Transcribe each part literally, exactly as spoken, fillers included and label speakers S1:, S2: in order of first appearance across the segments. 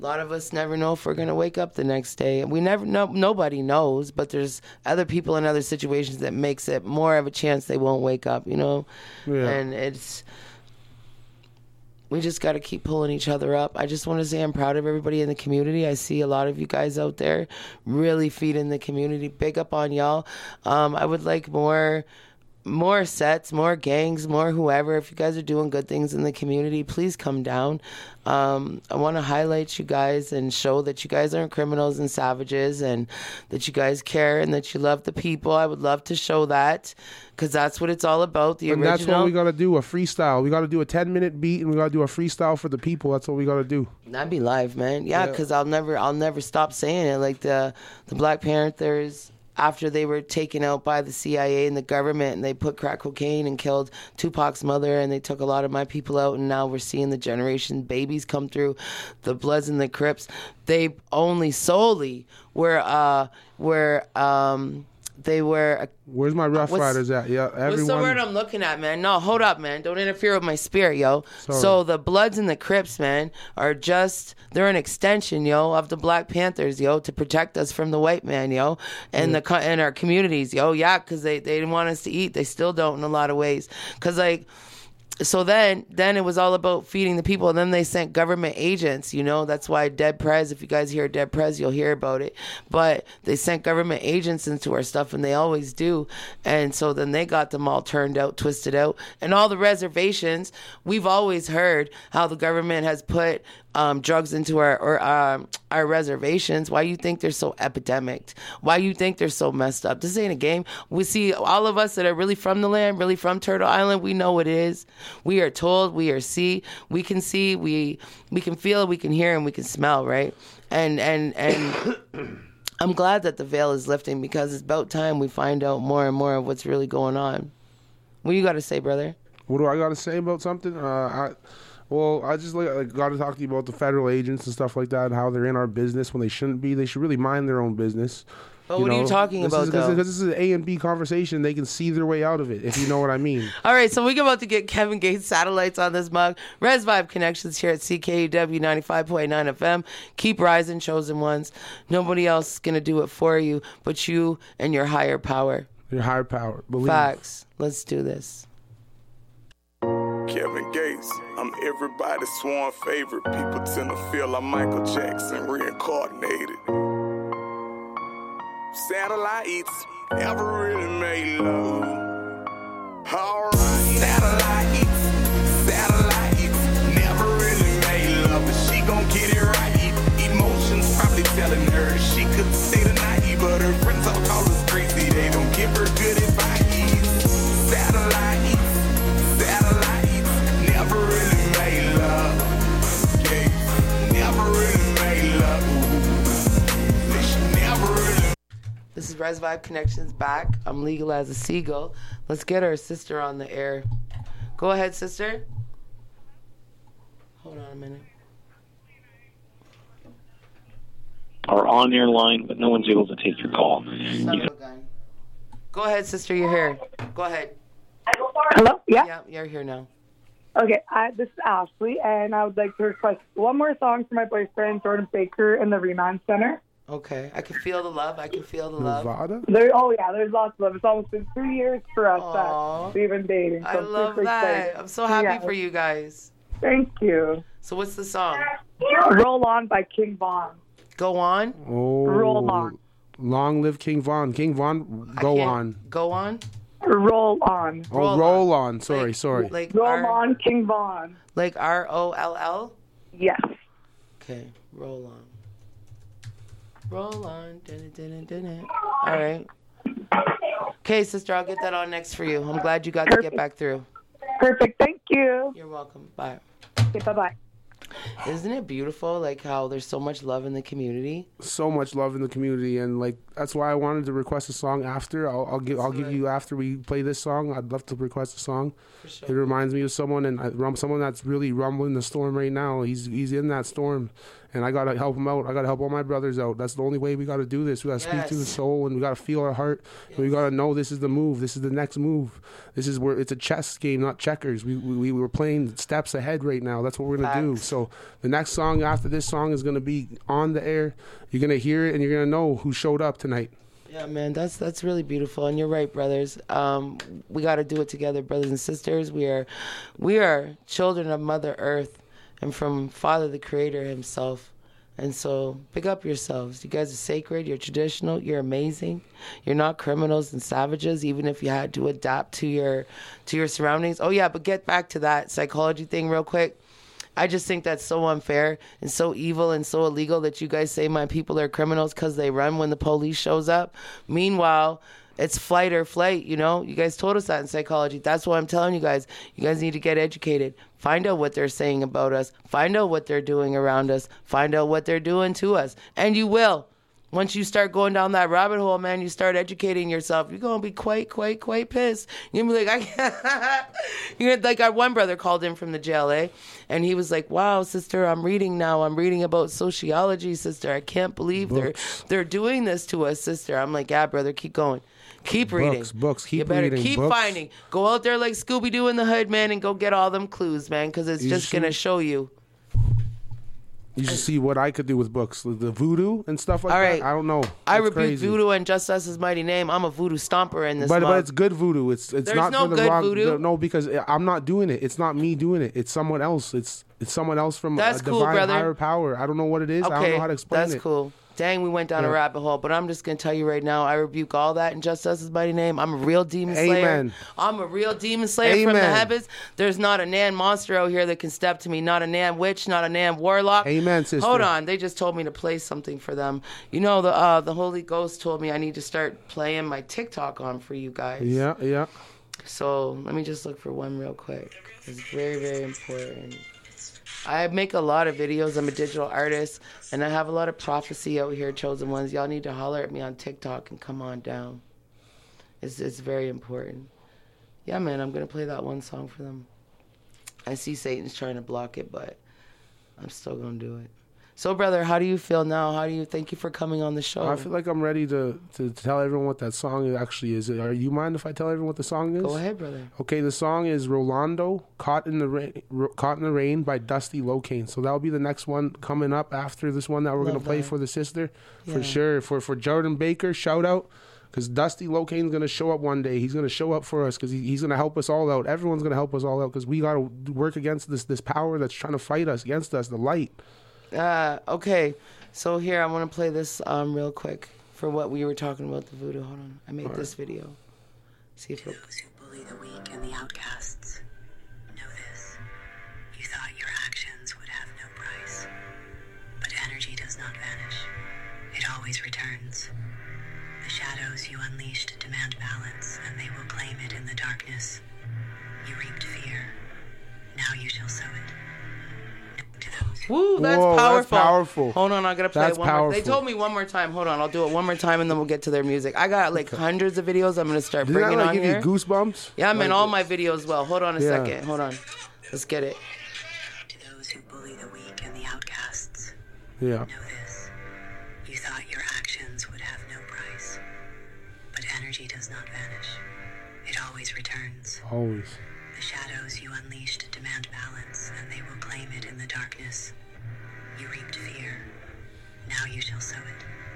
S1: lot of us never know if we're going to wake up the next day. We never know. Nobody knows, but there's other people in other situations that makes it more of a chance they won't wake up, you know?
S2: Yeah.
S1: And it's, we just got to keep pulling each other up. I just want to say I'm proud of everybody in the community. I see a lot of you guys out there really feeding the community. Big up on y'all. Um, I would like more... more sets, more gangs, more whoever. If you guys are doing good things in the community, please come down. Um, I want to highlight you guys and show that you guys aren't criminals and savages, and that you guys care and that you love the people. I would love to show that, because that's what it's all about. The
S2: and
S1: original.
S2: That's what we got to do, a freestyle. We got to do a ten-minute beat, and we got to do a freestyle for the people. That's what we got to do.
S1: That'd be live, man. Yeah, because yeah. I'll never, I'll never stop saying it. Like the, the Black Panthers, after they were taken out by the C I A and the government, and they put crack cocaine and killed Tupac's mother, and they took a lot of my people out, and now we're seeing the generation babies come through, the Bloods and the Crips. They only solely were, uh, were, um, they were...
S2: Where's my Rough Riders at? Yeah, everyone...
S1: What's the word I'm looking at, man? No, hold up, man. Don't interfere with my spirit, yo.
S2: Sorry.
S1: So the Bloods and the Crips, man, are just... They're an extension, yo, of the Black Panthers, yo, to protect us from the white man, yo, and
S2: yeah.
S1: the and our communities, yo. Yeah, because they, they didn't want us to eat. They still don't in a lot of ways. Because, like... So then, then it was all about feeding the people, and then they sent government agents, you know, that's why Dead Prez, if you guys hear Dead Prez, you'll hear about it, but they sent government agents into our stuff, and they always do, and so then they got them all turned out, twisted out, and all the reservations, we've always heard how the government has put um, drugs into our or um, our reservations. Why you think they're so epidemic? Why you think they're so messed up? This ain't a game. We see all of us that are really from the land, really from Turtle Island, we know what it is. We are told, we are see, we can see, we we can feel, we can hear, and we can smell, right? And and and I'm glad that the veil is lifting, because it's about time we find out more and more of what's really going on. What you got to say, brother?
S2: What do I got to say about something? Uh, I, well, I just like, like got to talk to you about the federal agents and stuff like that, and how they're in our business when they shouldn't be. They should really mind their own business.
S1: But
S2: you
S1: what
S2: know,
S1: are you talking about,
S2: is,
S1: though?
S2: Because this is an A and B conversation. They can see their way out of it, if you know what I mean.
S1: All right, so we're about to get Kevin Gates satellites on this mug. Res Vibe Connections here at C K U W ninety-five point nine F M. Keep rising, chosen ones. Nobody else is going to do it for you but you and your higher power.
S2: Your higher power. Believe.
S1: Facts. Let's do this.
S3: Kevin Gates, I'm everybody's sworn favorite. People tend to feel I'm Michael Jackson reincarnated. Satellites never really made love. Alright, satellites, satellites never really made love, but she gon' get it right. Emotions probably telling her she could stay the night, but her friends all call us crazy. They don't give her good advice. Satellites, satellites never really made love. Yeah, never really made love. She never really.
S1: This is Res Vibe Connections back. I'm legal as a seagull. Let's get our sister on the air. Go ahead, sister. Hold on a minute.
S4: Are on your line, but no one's able to take your call.
S1: Son of a gun. Go ahead, sister. You're here. Go ahead.
S5: Hello? Yeah?
S1: Yeah, you're here now.
S5: Okay, I, this is Ashley, and I would like to request one more song for my boyfriend, Jordan Baker, in the Remand Center.
S1: Okay, I can feel the love. I can feel the love.
S2: Nevada?
S5: There, oh, yeah, there's lots of love. It's almost been two years for us
S1: Aww.
S5: that we've been dating. So
S1: I
S5: I'm
S1: love
S5: super
S1: that.
S5: excited.
S1: I'm so happy
S5: Yeah.
S1: for you guys.
S5: Thank you.
S1: So what's the song?
S5: Roll On by King Von.
S1: Go on.
S2: Oh,
S5: Roll On.
S2: Long live King Von. King Von,
S1: I
S2: go
S1: can't-
S2: on.
S1: Go on.
S5: Roll On.
S2: Oh,
S1: Roll
S2: roll on.
S1: on.
S2: Sorry,
S1: Like-
S2: sorry.
S1: Like
S5: Roll
S1: R,
S5: On, King Von.
S1: Like R O L L?
S5: Yes.
S1: Okay, roll on. Roll on. Dun, dun, dun, dun, dun. All right. Okay, sister, I'll get that on next for you. I'm glad you got
S5: Perfect.
S1: to get back through.
S5: Perfect. Thank you.
S1: You're welcome. Bye.
S5: Okay, bye-bye.
S1: Isn't it beautiful, like, how there's so much love in the community?
S2: So much love in the community, and like that's why I wanted to request a song after. I'll, I'll give I'll give you after we play this song. I'd love to request a song.
S1: For sure.
S2: It reminds me of someone, and I, rum- someone that's really rumbling the storm right now. He's he's in that storm, and I gotta help them out. I gotta help all my brothers out. That's the only way we gotta do this. We gotta speak
S1: Yes.
S2: to the soul, and we gotta feel our heart. And we gotta know this is the move. This is the next move. This is where it's a chess game, not checkers. We we, we were playing steps ahead right now. That's what we're gonna do.
S1: Facts.
S2: So the next song after this song is gonna be on the air. You're gonna hear it, and you're gonna know who showed up tonight.
S1: Yeah, man, that's that's really beautiful, and you're right, brothers. Um, we got to do it together, brothers and sisters. We are, we are children of Mother Earth, and from Father the Creator Himself. And so, pick up yourselves. You guys are sacred. You're traditional. You're amazing. You're not criminals and savages, even if you had to adapt to your to your surroundings. Oh yeah, but get back to that psychology thing real quick. I just think that's so unfair and so evil and so illegal that you guys say my people are criminals because they run when the police shows up. Meanwhile, it's flight or flight, you know? You guys told us that in psychology. That's why I'm telling you guys. You guys need to get educated. Find out what they're saying about us. Find out what they're doing around us. Find out what they're doing to us. And you will. Once you start going down that rabbit hole, man, you start educating yourself. You're going to be quite, quite, quite pissed. You're going to be like, I can't. You're like, our one brother called in from the jail, eh? And he was like, wow, sister, I'm reading now. I'm reading about sociology, sister. I can't believe they're they're doing this to us, sister. I'm like, yeah, brother, keep going. Keep reading.
S2: Books, books, keep
S1: You better
S2: reading,
S1: keep
S2: books.
S1: finding. Go out there like Scooby-Doo in the hood, man, and go get all them clues, man, because it's
S2: You
S1: just going to
S2: should-
S1: show you.
S2: You should see what I could do with books, the voodoo and stuff like
S1: All
S2: that.
S1: right.
S2: I don't know.
S1: I
S2: It's
S1: rebuke
S2: crazy.
S1: voodoo and just us his mighty name. I'm a voodoo stomper in this
S2: But
S1: mug.
S2: but it's good voodoo. It's it's
S1: There's
S2: not
S1: no
S2: for the
S1: good
S2: wrong.
S1: voodoo.
S2: No, because I'm not doing it. It's not me doing it. It's someone else. It's it's someone else from
S1: That's
S2: a
S1: cool,
S2: divine
S1: brother.
S2: higher power. I don't know what it is. I don't
S1: Okay,
S2: know how to explain
S1: that's
S2: it.
S1: cool. Dang, we went down a
S2: Yeah.
S1: rabbit hole, but I'm just going to tell you right now, I rebuke all that in just us his mighty name. I'm a real demon slayer.
S2: Amen.
S1: I'm a real demon slayer from the
S2: Amen.
S1: heavens. There's not a Nan monster out here that can step to me, not a Nan witch, not a Nan warlock.
S2: Amen, sister.
S1: Hold on, they just told me to play something for them. You know, the uh, the Holy Ghost told me I need to start playing my TikTok on for you guys.
S2: Yeah, yeah.
S1: So let me just look for one real quick. It's very, very important. I make a lot of videos. I'm a digital artist, and I have a lot of prophecy out here, chosen ones. Y'all need to holler at me on TikTok and come on down. It's it's very important. Yeah, man, I'm going to play that one song for them. I see Satan's trying to block it, but I'm still going to do it. So, brother, how do you feel now? How do you thank you for coming on the show?
S2: I feel like I'm ready to, to tell everyone what that song actually is. Are you mind if I tell everyone what the song is?
S1: Go ahead, brother.
S2: Okay, the song is Rolando, Caught in the Rain, Caught in the Rain by Dusty Locane. So that'll be the next one coming up after this one that we're going
S1: Love
S2: to play
S1: that.
S2: for the sister.
S1: Yeah.
S2: For sure. For for Jordan Baker, shout out. Because Dusty Locane's going to show up one day. He's going to show up for us because he, he's going to help us all out. Everyone's going to help us all out because we got to work against this this power that's trying to fight us, against us, the light.
S1: Uh, okay, so here I want to play this um real quick for what we were talking about, the voodoo. Hold on, I made
S2: All
S1: this video. See if it,
S6: Those who bully the weak and the outcasts, know this. You thought your actions would have no price. But energy does not vanish. It always returns. The shadows you unleashed demand balance, and they will claim it in the darkness. You reaped fear. Now you shall sow it. To those who
S1: woo, that's
S2: Whoa, that's
S1: powerful.
S2: powerful.
S1: Hold on, I gotta play
S2: That's
S1: it one more. They
S2: powerful.
S1: told me one more time. Hold on, I'll do it one more time, and then we'll get to their music. I got like hundreds of videos. I'm gonna start
S2: Didn't that
S1: bringing
S2: like
S1: on
S2: give
S1: here.
S2: you goosebumps?
S1: Yeah, man,
S2: Like,
S1: all my videos. Well, hold on a
S2: Yeah.
S1: second. Hold on, let's get it.
S6: to those who bully the weak and the outcasts,
S2: Yeah.
S6: know this. You thought your actions would have no price. But energy does not vanish. It always returns.
S2: Always.
S6: The shadows you unleashed demand balance, and they will claim it in the darkness. You reaped fear. Now you shall sow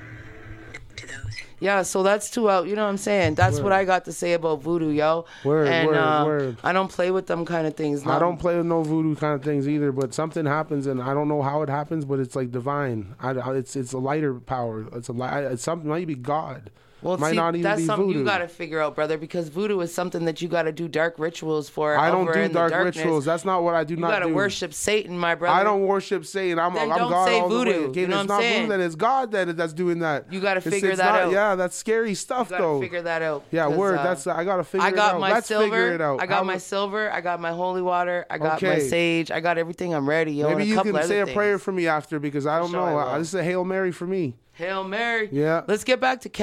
S6: it. To those who
S1: Yeah, so that's two out. You know what I'm saying? That's what I got to say about voodoo, yo.
S2: Word,
S1: and,
S2: word,
S1: uh,
S2: word.
S1: I don't play with them kind of things.
S2: I
S1: No.
S2: don't play with no voodoo kind of things either, but something happens, and I don't know how it happens, but it's like divine. I, I- it's it's a lighter power. It's a li- it's something might be God.
S1: Well,
S2: might
S1: see,
S2: not even
S1: that's
S2: be
S1: something
S2: voodoo.
S1: you got to figure out, brother, because voodoo is something that you got to do dark rituals for.
S2: I don't
S1: over
S2: do
S1: in the
S2: dark
S1: darkness.
S2: rituals. That's not what I do
S1: You
S2: not
S1: got to
S2: do.
S1: worship Satan, my brother.
S2: I don't worship Satan. I'm,
S1: Then
S2: I'm
S1: don't
S2: God
S1: say
S2: all the way.
S1: voodoo.
S2: Okay,
S1: You know
S2: it's
S1: what I'm
S2: not
S1: saying?
S2: voodoo. Then it's God that that's doing that.
S1: You gotta
S2: It's-
S1: figure
S2: it's
S1: that
S2: not-
S1: out.
S2: Yeah, that's scary stuff
S1: You got to
S2: though.
S1: figure that out.
S2: Yeah,
S1: 'cause,
S2: word.
S1: uh,
S2: That's I gotta figure
S1: I got
S2: it out.
S1: my
S2: Let's
S1: silver.
S2: figure it out.
S1: I got
S2: How
S1: my
S2: mu-
S1: silver. I got my holy water. I got my
S2: Okay.
S1: sage. I got everything. I'm ready. Yo,
S2: Maybe
S1: and a
S2: you
S1: couple
S2: can
S1: other
S2: say a
S1: things.
S2: prayer for me after because I don't
S1: sure I
S2: know.
S1: will.
S2: I, this is a Hail Mary for me.
S1: Hail Mary.
S2: Yeah.
S1: Let's get back to Kevin Gates.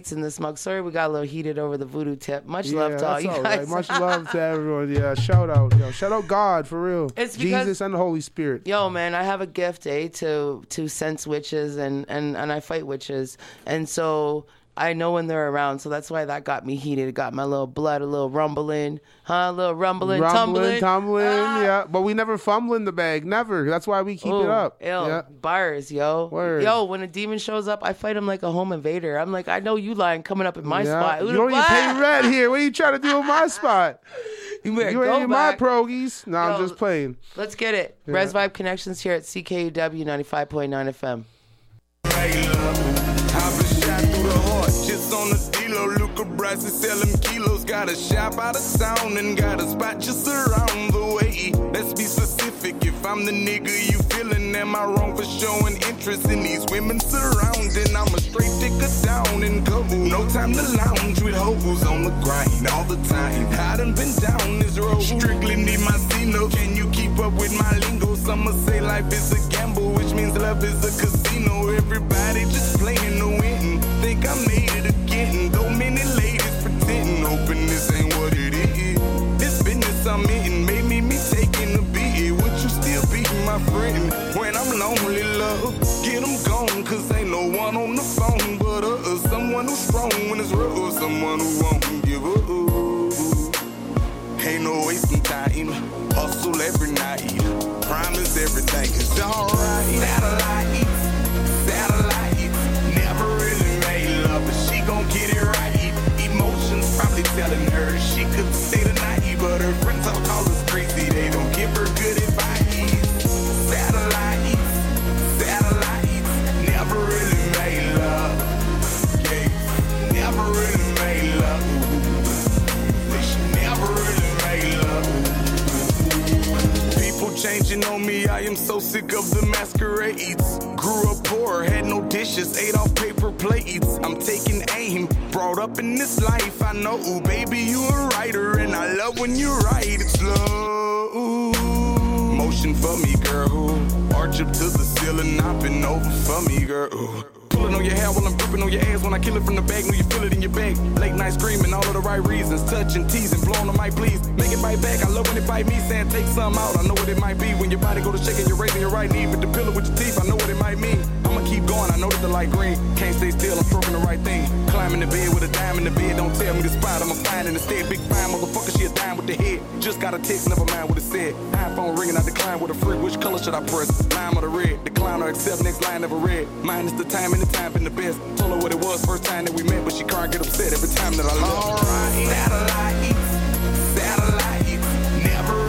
S1: lights in this mug. Sorry we got a little heated over the voodoo tip. Much
S2: Yeah,
S1: love to all
S2: that's
S1: you
S2: all
S1: guys.
S2: right. Much love to everyone. Yeah, shout out. Yo, shout out God, for real.
S1: It's because-
S2: Jesus and the Holy Spirit.
S1: Yo, man, I have a gift, eh, to to sense witches, and, and, and I fight witches. And so I know when they're around, so that's why that got me heated. It got my little blood a little rumbling, huh? A little rumbling,
S2: Rumbling,
S1: tumbling.
S2: tumbling,
S1: Ah.
S2: yeah. But we never fumble in the bag. Never. That's why we keep
S1: Ooh,
S2: it up.
S1: Ew,
S2: Yeah.
S1: bars, yo.
S2: Word.
S1: Yo, when a demon shows up, I fight him like a home invader. I'm like, I know you lying coming up in my
S2: Yeah.
S1: spot.
S2: You don't even pay rent here. What are you trying to do in my spot?
S1: You better
S2: You
S1: go
S2: ain't in my
S1: back.
S2: progies. No,
S1: Yo,
S2: I'm just playing.
S1: Let's get it.
S2: Yeah.
S1: Res Vibe Connections here at C K U W ninety-five point nine F M.
S3: Hey, love, I've been shot through the heart, just on the D-Lo. Luca Bryce is selling kilos. Got a shop out of town and got a spot just around the way. Let's be specific. If I'm the nigga you feeling, am I wrong for showing interest in these women surrounding? I'm a straight digger down and go. No time to lounge with hoes on the grind all the time. I done been down this road. Strictly need my C-note. Can you keep up with my lingo? Some say life is a gamble, which means love is a casino. Everybody just playing to win. Think I made it again. Though many ladies pretending, hoping this ain't what it is. This business I'm in made me me taking a beat. Would you still be my friend when I'm lonely, love? Get them gone, cause ain't no one on the phone but uh, someone who's strong when it's real, someone who won't give up. Ain't no wasting time, hustle every night. Promise everything is alright. Satellites, satellites, never really made love, but she gon' get it right. Emotions probably telling her she could stay the night, but her friends all call us crazy, they don't give her good advice. Satellites, satellites, never really made love. Yeah, never really made love. She never really made love. People changing on me, I am so sick of the masquerades. Grew up poor, had no dishes, ate off paper plates. I'm taking aim, brought up in this life. I know, baby, you a writer, and I love when you write. It's love. Motion for me, girl. Arch up to the ceiling, hopping over for me, girl. Pulling on your hair while I'm gripping on your ass. When I kill it from the bag, know you feel it in your bag. Late night screaming, all of the right reasons. Touching, teasing, blowing the mic, please. Make it bite back. I love when it bite me, saying take something out. I know what it might be. When your body go to shaking, you're raising your right knee. With the pillow with your teeth, I know what it might mean. I'ma keep going, I know that the light green. Can't stay still, I'm stroking the right thing. Climbing the bed with a dime in the bed. Don't tell me the spot, I'ma find in the stead. Big fine motherfucker, she a dime with the head. Just got a text, never mind what it said. iPhone ringing, I decline with a free. Which color should I press? Lime or the red? Decline or accept, next line never read. Mine is the time and the time been the best. Told her what it was first time that we met, but she can't get upset every time that I love. Alright, satellites, satellites, never.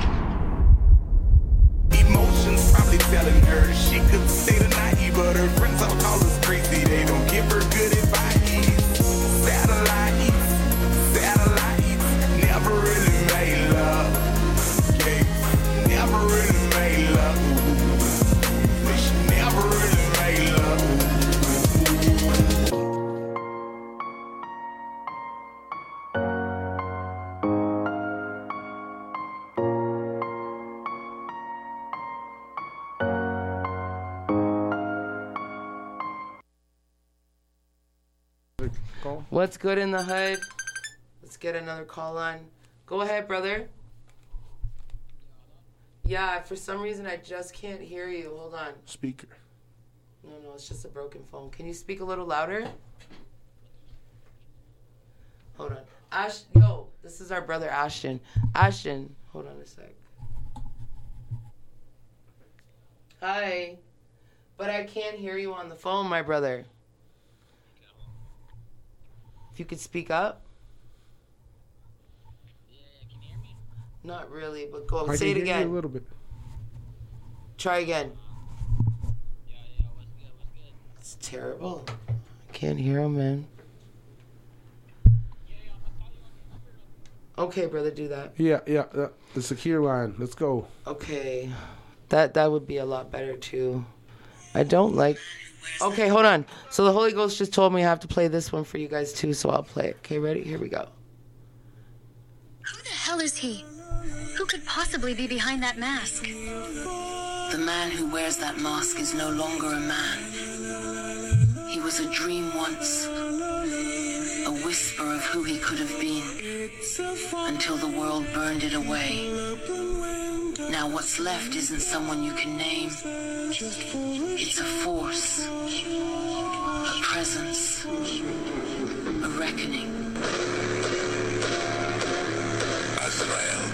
S3: Emotions probably telling her she could stay the night, but her friends all call us crazy. They don't give her good advice. Satellites, satellites, never really made love. Yeah, never really made love. She never really made love.
S2: Call.
S1: What's good in the hood? Let's get another call on. Go ahead, brother. Yeah, for some reason I just can't hear you. Hold on.
S2: Speaker.
S1: No, no, it's just a broken phone. Can you speak a little louder? Hold on. Ash, yo, this is our brother Ashton. Ashton, hold on a sec. Hi. But I can't hear you on the phone, my brother. If you could speak up.
S7: Yeah, can you hear me?
S1: Not really, but go.
S2: I
S1: Say
S2: can
S1: it
S2: hear you
S1: again.
S2: a little bit.
S1: Try again.
S7: Yeah, yeah, what's good, what's good?
S1: It's terrible. I can't hear him, man.
S7: Yeah, yeah, I'm gonna call you on your number.
S1: Okay, brother, do that.
S2: Yeah, yeah, yeah. The secure line. Let's go.
S1: Okay. That that would be a lot better too. I don't like. Okay, hold on. So the Holy Ghost just told me I have to play this one for you guys too, so I'll play it. Okay, ready? Here we go.
S8: Who the hell is he? Who could possibly be behind that mask?
S6: The man who wears that mask is no longer a man. He was was a dream once, a whisper of who he could have been, until the world burned it away. Now what's left isn't someone you can name. It's a force, a presence, a reckoning.
S3: Azrael.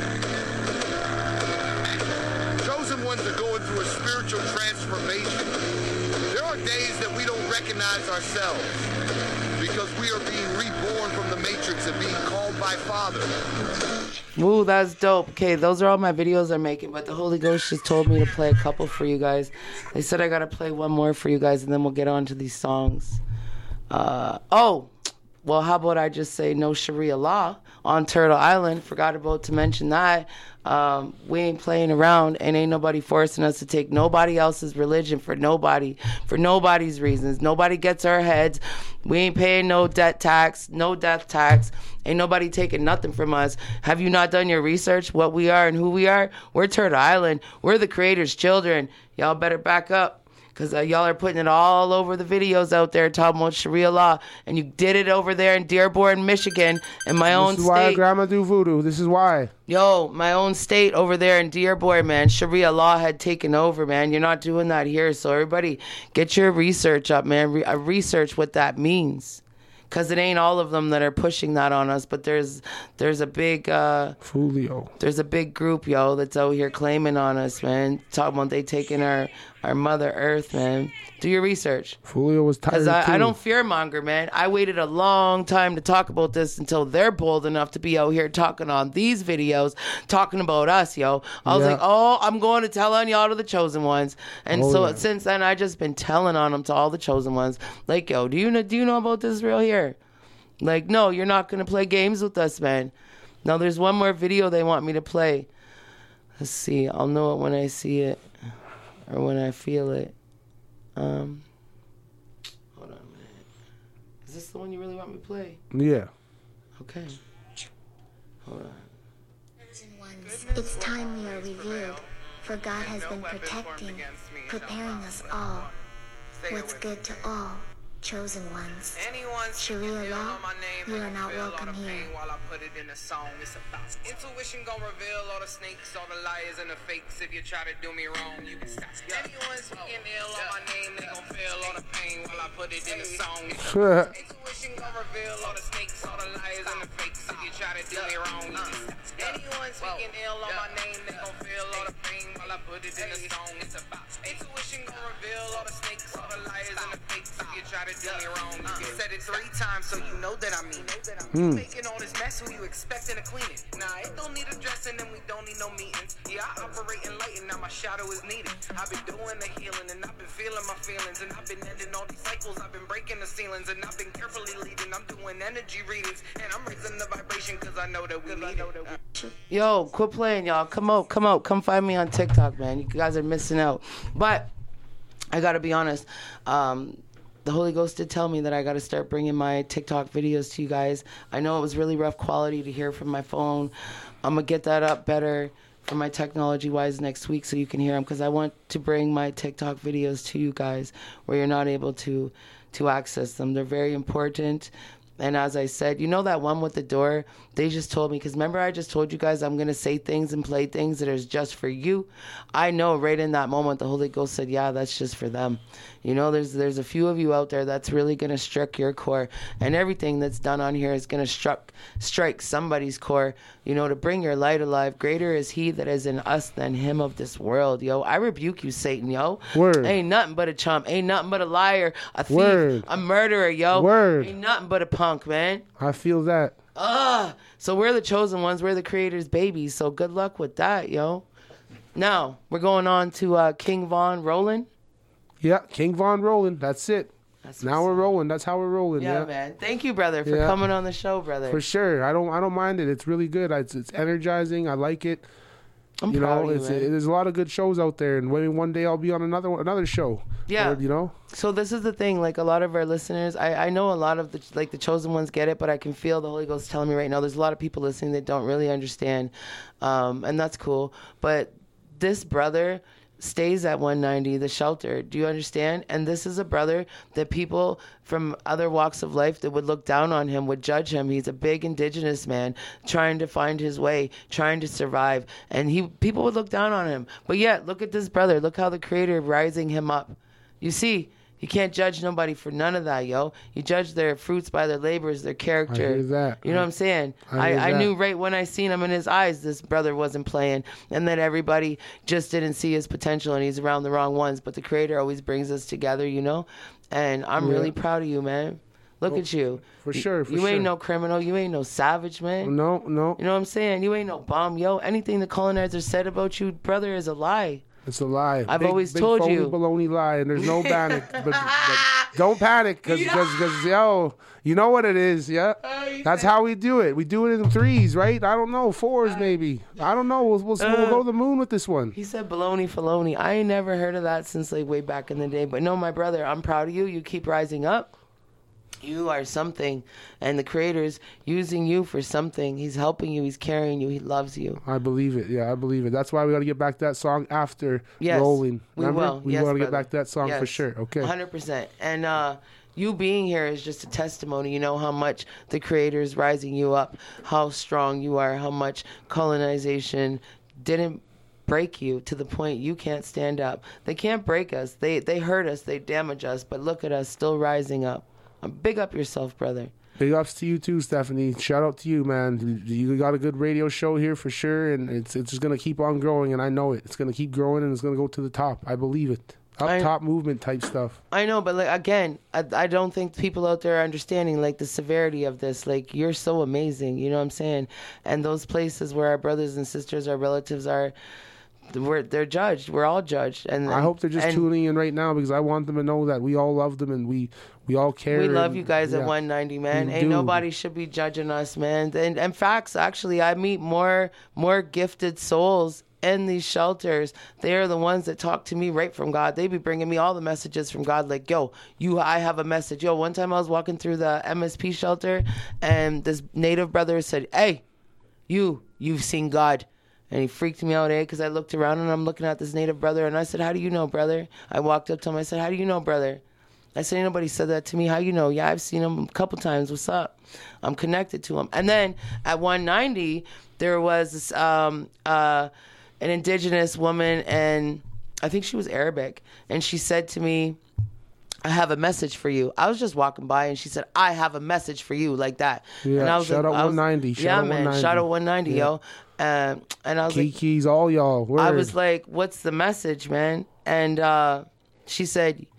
S3: Chosen ones are going through a spiritual transformation. There are days that we don't recognize ourselves because we are being reborn from the matrix and being called by Father.
S1: Woo, that's dope. Okay, those are all my videos I'm making, but the Holy Ghost just told me to play a couple for you guys. They said I gotta play one more for you guys, and then we'll get on to these songs. Uh, oh, well, how about I just say no Sharia law on Turtle Island? Forgot about to mention that. Um, we ain't playing around, and ain't nobody forcing us to take nobody else's religion for nobody, for nobody's reasons. Nobody gets our heads. We ain't paying no debt tax, no death tax. Ain't nobody taking nothing from us. Have you not done your research, what we are and who we are? We're Turtle Island. We're the Creator's children. Y'all better back up. Because uh, y'all are putting it all over the videos out there talking about Sharia law. And you did it over there in Dearborn, Michigan, in my own state.
S2: This is why Grandma do voodoo. This is why.
S1: Yo, my own state over there in Dearborn, man. Sharia law had taken over, man. You're not doing that here. So everybody, get your research up, man. Re- uh, research what that means. Because it ain't all of them that are pushing that on us, but there's there's a big uh,
S2: Fulio.
S1: There's a big group, yo, that's out here claiming on us, man. Talking about they taking our, our Mother Earth, man. Do your research.
S2: Fulio was tired.
S1: Because I, I don't fear monger, man. I waited a long time to talk about this until they're bold enough to be out here talking on these videos, talking about us, yo. I was
S2: Yeah.
S1: like, oh, I'm going to tell on y'all to the chosen ones. And
S2: Oh,
S1: so
S2: yeah.
S1: since then, I just been telling on them to all the chosen ones. Like, yo, do you know, do you know about this real here? Like, no, you're not going to play games with us, man. Now, there's one more video they want me to play. Let's see. I'll know it when I see it or when I feel it. Um, hold on a minute. Is this the one you really want me to play?
S2: Yeah.
S1: Okay. Hold on.
S9: It's time we are revealed, for God has been protecting, preparing us all. What's good to all, chosen ones. Sharia law, you are not welcome here.
S10: While I put it in a song, it's about intuition gon' reveal all the snakes, all the liars and the fakes. If you try to do me wrong, you can stop. Anyone speaking ill on my name, they gon' feel all the pain while I put it in a song. Intuition gon' reveal all the snakes, all the liars and the fakes. If you try to do me wrong, you can stop. Anyone speaking ill on my name, they gon' feel all the pain while I put it in a song. It's about intuition gon' reveal all the snakes, all the liars and the fakes. If you try to do me wrong, you said it three times, so you know that I mean it. You making all this mess, who you expecting to clean it? Nah, it don't need addressing, and we don't need no meetings. Yeah, I operate in light, and now my shadow is needed. I've been doing the healing, and I've been feeling my feelings, and I've been ending all these cycles. I've been breaking the ceilings, and I've been carefully leading. I'm doing energy readings, and I'm raising the vibration, cause I know that we need it.
S1: Yo, quit playing, y'all. Come out, come out. Come find me on TikTok, man. You guys are missing out. But I got to be honest. Um... The Holy Ghost did tell me that I got to start bringing my TikTok videos to you guys. I know it was really rough quality to hear from my phone. I'm going to get that up better for my technology-wise next week so you can hear them, because I want to bring my TikTok videos to you guys where you're not able to, to access them. They're very important. And as I said, you know that one with the door? They just told me, because remember I just told you guys I'm going to say things and play things that is just for you? I know right in that moment the Holy Ghost said, yeah, that's just for them. You know, there's there's a few of you out there that's really going to strike your core. And everything that's done on here is going to struck, strike somebody's core, you know, to bring your light alive. Greater is he that is in us than him of this world, yo. I rebuke you, Satan, yo.
S2: Word.
S1: Ain't nothing but a chump. Ain't nothing but a liar, a thief,
S2: Word.
S1: a murderer, yo.
S2: Word.
S1: Ain't nothing but a punk, man.
S2: I feel that.
S1: Ah, so we're the chosen ones. We're the Creator's babies. So good luck with that, yo. Now, we're going on to uh, King Von rolling.
S2: Yeah, King Von rolling. That's it.
S1: That's
S2: now we're
S1: up.
S2: rolling. That's how we're rolling.
S1: Yeah,
S2: Yeah,
S1: man. Thank you, brother, for
S2: Yeah.
S1: coming on the show, brother.
S2: For sure. I don't. I don't mind it. It's really good. It's, it's energizing. I like it.
S1: I'm
S2: you
S1: proud
S2: know,
S1: of you,
S2: it's,
S1: man.
S2: it, there's a lot of good shows out there, and maybe one day I'll be on another one- another show.
S1: Yeah.
S2: Or, you know.
S1: So this is the thing, like a lot of our listeners, I, I know a lot of the like the chosen ones get it, but I can feel the Holy Ghost telling me right now there's a lot of people listening that don't really understand, um, and that's cool. But this brother, stays at one ninety, the shelter. Do you understand? And this is a brother that people from other walks of life that would look down on him, would judge him. He's a big indigenous man trying to find his way, trying to survive. And he people would look down on him. But yet, look at this brother. Look how the Creator rising him up. You see, you can't judge nobody for none of that, yo. You judge their fruits by their labors, their character.
S2: I hear that.
S1: You know what I'm saying?
S2: I,
S1: I, I knew right when I seen him in his eyes, this brother wasn't playing, and that everybody just didn't see his potential, and he's around the wrong ones. But the Creator always brings us together, you know? And I'm
S2: Yeah.
S1: really proud of you, man. Look
S2: Well,
S1: at you.
S2: for sure, for
S1: you
S2: sure.
S1: ain't no criminal. You ain't no savage, man.
S2: No, no.
S1: You know what I'm saying? You ain't no bum, yo. Anything the colonizer said about you, brother, is a lie.
S2: It's a lie.
S1: I've
S2: big,
S1: always
S2: big
S1: told
S2: phony
S1: you.
S2: baloney lie, and there's no panic. but, but don't panic, because, because, yo, you know what it is, yeah? That's how we do it. We do it in threes, right? I don't know, fours maybe. I don't know. We'll, we'll, we'll go to the moon with this one.
S1: He said baloney faloney. I ain't never heard of that since like way back in the day. But no, my brother, I'm proud of you. You keep rising up. You are something, and the Creator's using you for something. He's helping you. He's carrying you. He loves you.
S2: I believe it. Yeah, I believe it. That's why we got to get back to that song after
S1: Yes,
S2: rolling.
S1: we
S2: Remember?
S1: will.
S2: We
S1: Yes,
S2: got to get
S1: brother.
S2: back to that song for
S1: Yes.
S2: sure. Okay.
S1: one hundred percent. And uh, you being here is just a testimony. You know how much the Creator is rising you up, how strong you are, how much colonization didn't break you to the point you can't stand up. They can't break us. They they hurt us. They damage us. But look at us still rising up. Big up yourself, brother.
S2: Big ups to you too, Stephanie. Shout out to you, man. You got a good radio show here for sure, and it's it's just gonna keep on growing, and I know it. It's gonna keep growing, and it's gonna go to the top. I believe it. Up
S1: I-
S2: top movement type stuff.
S1: I know, but like again, I, I don't think people out there are understanding like the severity of this. Like you're so amazing, you know what I'm saying? And those places where our brothers and sisters, our relatives are, we're they're judged. We're all judged. And
S2: I hope they're just
S1: and
S2: tuning in right now because I want them to know that we all love them and we we all care.
S1: We love
S2: and-
S1: you guys
S2: yeah.
S1: at one ninety, man.
S2: We
S1: Ain't
S2: do.
S1: nobody should be judging us, man. And, and facts, actually, I meet more more gifted souls in these shelters. They are the ones that talk to me right from God. They be bringing me all the messages from God. Like, yo, you, I have a message. Yo, one time I was walking through the M S P shelter, and this native brother said, "Hey, you, you've seen God." And he freaked me out, eh? Because I looked around and I'm looking at this native brother, and I said, "How do you know, brother?" I walked up to him. I said, "How do you know, brother?" I said, "Ain't nobody said that to me. How you know?" "Yeah, I've seen him a couple times. What's up?" I'm connected to him. And then at one ninety, there was this, um, uh, an indigenous woman, and I think she was Arabic, and she said to me, "I have a message for you." I was just walking by, and she said, "I have a message for you," like that.
S2: Yeah,
S1: and I was
S2: shout
S1: like,
S2: out
S1: I was-
S2: one ninety, shout
S1: yeah,
S2: out
S1: man,
S2: one ninety.
S1: shout out one ninety,
S2: Yeah.
S1: yo. Um, and I was like,
S2: Kiki's, all y'all. Word.
S1: I was like, "What's the message, man?" And uh, she said,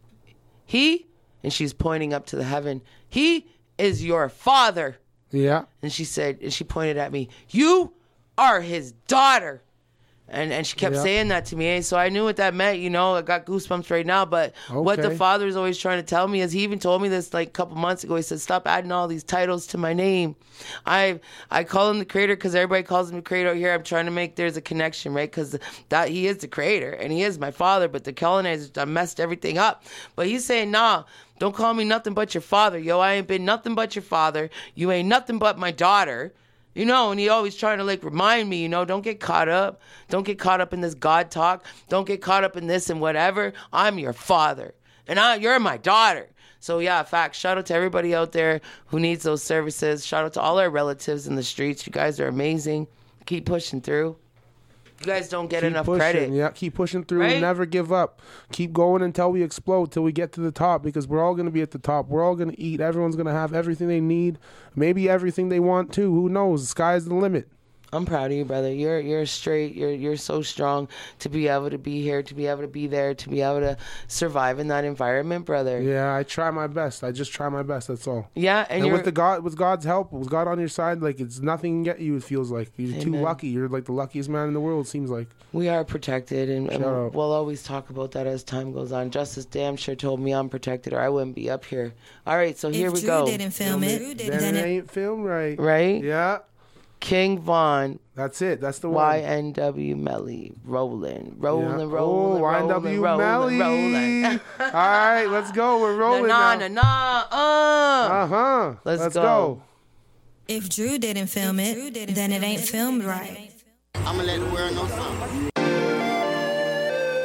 S1: "He," and she's pointing up to the heaven, "He is your father."
S2: Yeah.
S1: And she said, and she pointed at me, "You are his daughter." And and she kept
S2: Yeah.
S1: saying that to me. And so I knew what that meant, you know. I got goosebumps right now. But what the
S2: Okay.
S1: Father is always trying to tell me is, he even told me this like a couple months ago. He said, "Stop adding all these titles to my name." I I call him the Creator because everybody calls him the Creator here. I'm trying to make there's a connection, right? Because that he is the Creator and he is my Father. But the colonizers I messed everything up. But he's saying, "Nah, don't call me nothing but your father. Yo, I ain't been nothing but your father. You ain't nothing but my daughter." You know, and he always trying to like remind me, you know, don't get caught up. Don't get caught up in this God talk. Don't get caught up in this and whatever. I'm your father. And I, you're my daughter. So yeah, facts. Shout out to everybody out there who needs those services. Shout out to all our relatives in the streets. You guys are amazing. Keep pushing through. You guys don't get
S2: Keep
S1: enough
S2: pushing,
S1: credit.
S2: Yeah, keep pushing through.
S1: Right?
S2: Never give up. Keep going until we explode, till we get to the top, because we're all going to be at the top. We're all going to eat. Everyone's going to have everything they need, maybe everything they want too. Who knows? The sky's the limit.
S1: I'm proud of you, brother. You're you're straight. You're you're so strong to be able to be here, to be able to be there, to be able to survive in that environment, brother.
S2: Yeah, I try my best. I just try my best. That's all.
S1: Yeah, and,
S2: And,
S1: you're
S2: with the God, with God's help, with God on your side, like it's nothing can get you. It feels like you're too
S1: Amen.
S2: lucky. You're like the luckiest man in the world. Seems like.
S1: we are protected, and, and
S2: Shout out.
S1: we'll always talk about that as time goes on. Justice damn sure told me I'm protected, or I wouldn't be up here. All right, so here
S11: if
S1: we
S11: Drew
S1: go.
S11: didn't film it,
S2: Then
S11: then
S2: it
S11: it
S2: ain't filmed right.
S1: Right?
S2: Yeah.
S1: King Von,
S2: That's it. That's the one.
S1: Y N W Melly, rolling, rolling,
S2: Yeah.
S1: rolling,
S2: Oh, Y N
S1: rolling,
S2: W
S1: rolling,
S2: Melly.
S1: rolling.
S2: All right, let's go. We're rolling
S1: na,
S2: now.
S1: na, na, uh.
S2: Uh huh.
S1: Let's
S2: Let's
S1: go.
S2: go.
S11: if Drew didn't film it, then it ain't filmed right.
S12: I'ma let the world know something.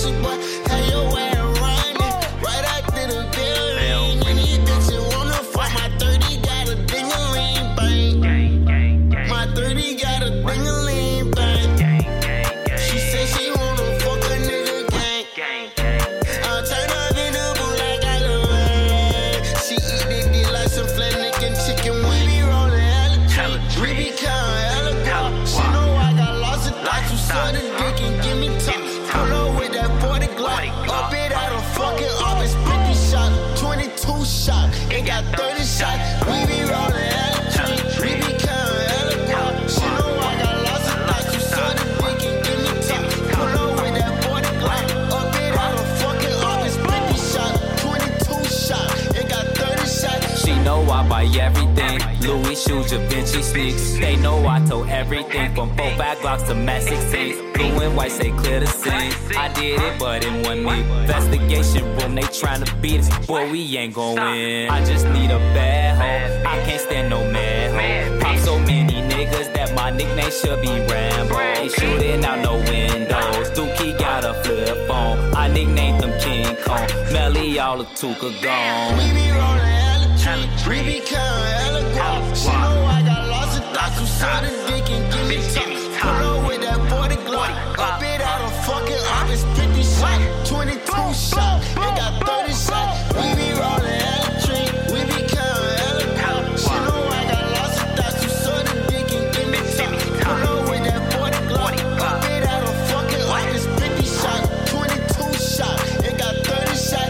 S12: pussy boy, how your way running. Right after the bell ring, any bitch that wanna fuck my thirty got a ding-a-ling bang. My thirty got a ding-a-ling bang. She said she wanna fuck a nigga gang. I'll turn up in the booth like I love her. She eat the dick like some Flanagan chicken wing. We be rolling hella tree, we be counting hella guap. She know I got lots of thoughts, you suck the dick and give me top. Pull up with that forty Glock, up it out of fucking office, fifty shot, twenty-two shot, and got thirty shot. We be rolling hella tree, we be counting hella guap. She know I got lots of thoughts, you suck the dick and give me top. Pull up with that forty Glock, up it out of fucking office, fifty shot, twenty-two shot, and got thirty shot.
S13: She know I buy everything. Louis shoes, Givenchy sneaks. They know I told everything from four five Glocks to Mac sixteens. Blue and white say clear the scene. I did it, but it wasn't me. Investigation room, they tryna beat us. Boy, we ain't gon' win. I just need a bad hoe. I can't stand no mad hoe. Pop so many niggas that my nickname should be Rambo. They shooting out no windows. Dookie got a flip phone. I nicknamed them King Kong. Melly all the Tuka gone.
S12: We be rolling hella tree, we be counting hella guap. She know I got lots of thoughts, you suck the dick and give me top. Pull up with that forty Glock, up it out of fucking office, fifty shot, twenty-two shot, and got thirty shot. We be rolling hella tree, we be counting hella guap. She know I got lots of thoughts, you suck the dick and give me top. Pull up with that forty Glock, up it out of fucking office, fifty shot, twenty-two shot, and got thirty shot.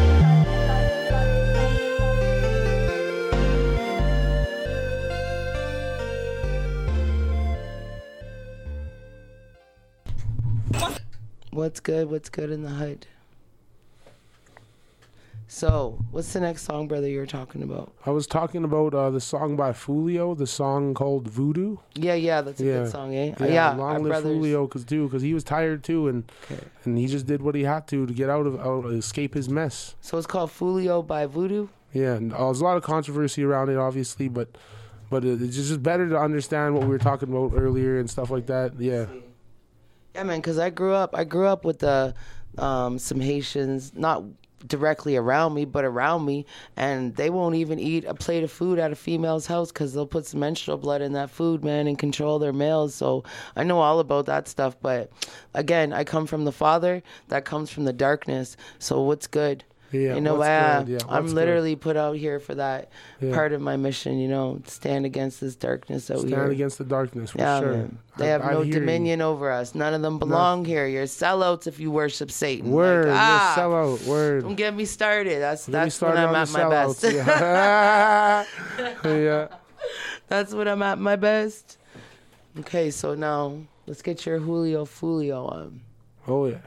S1: What's good? What's good in the hood? So, what's the next song, brother, you were talking about?
S2: I was talking about uh, the song by Fulio, the song called Voodoo.
S1: Yeah, yeah, that's a
S2: yeah.
S1: good song, eh?
S2: Yeah,
S1: Uh, yeah
S2: long
S1: our
S2: live
S1: brothers.
S2: Fulio, cause too, because he was tired too, and
S1: Okay.
S2: and he just did what he had to to get out of out, escape his mess.
S1: So it's called Fulio by Voodoo?
S2: Yeah, and uh, there's a lot of controversy around it, obviously, but but it- it's just better to understand what we were talking about earlier and stuff like that. Yeah,
S1: Yeah, man, because I grew up, I grew up with the, um, some Haitians, not directly around me, but around me, and they won't even eat a plate of food at a female's house because they'll put some menstrual blood in that food, man, and control their males. So I know all about that stuff, but again, I come from the Father, that comes from the darkness. So what's good?
S2: Yeah,
S1: you know,
S2: what's
S1: uh,
S2: good? Yeah,
S1: I'm
S2: what's
S1: literally put out here for that
S2: Yeah.
S1: part of my mission, you know, stand against this darkness out
S2: stand
S1: here.
S2: against the darkness for
S1: Yeah,
S2: sure.
S1: man. They
S2: I-
S1: have
S2: I
S1: no
S2: hear you.
S1: dominion over us. None of them belong here. You're sellouts if you worship Satan.
S2: Word,
S1: Like, ah,
S2: yes, sellout. Word.
S1: don't get me started. That's
S2: Get me
S1: that's when
S2: started
S1: I'm
S2: on
S1: at
S2: the
S1: my best.
S2: sellouts, Yeah. yeah.
S1: That's when I'm at my best. Okay, so now let's get your Julio Fulio on.
S2: Oh yeah.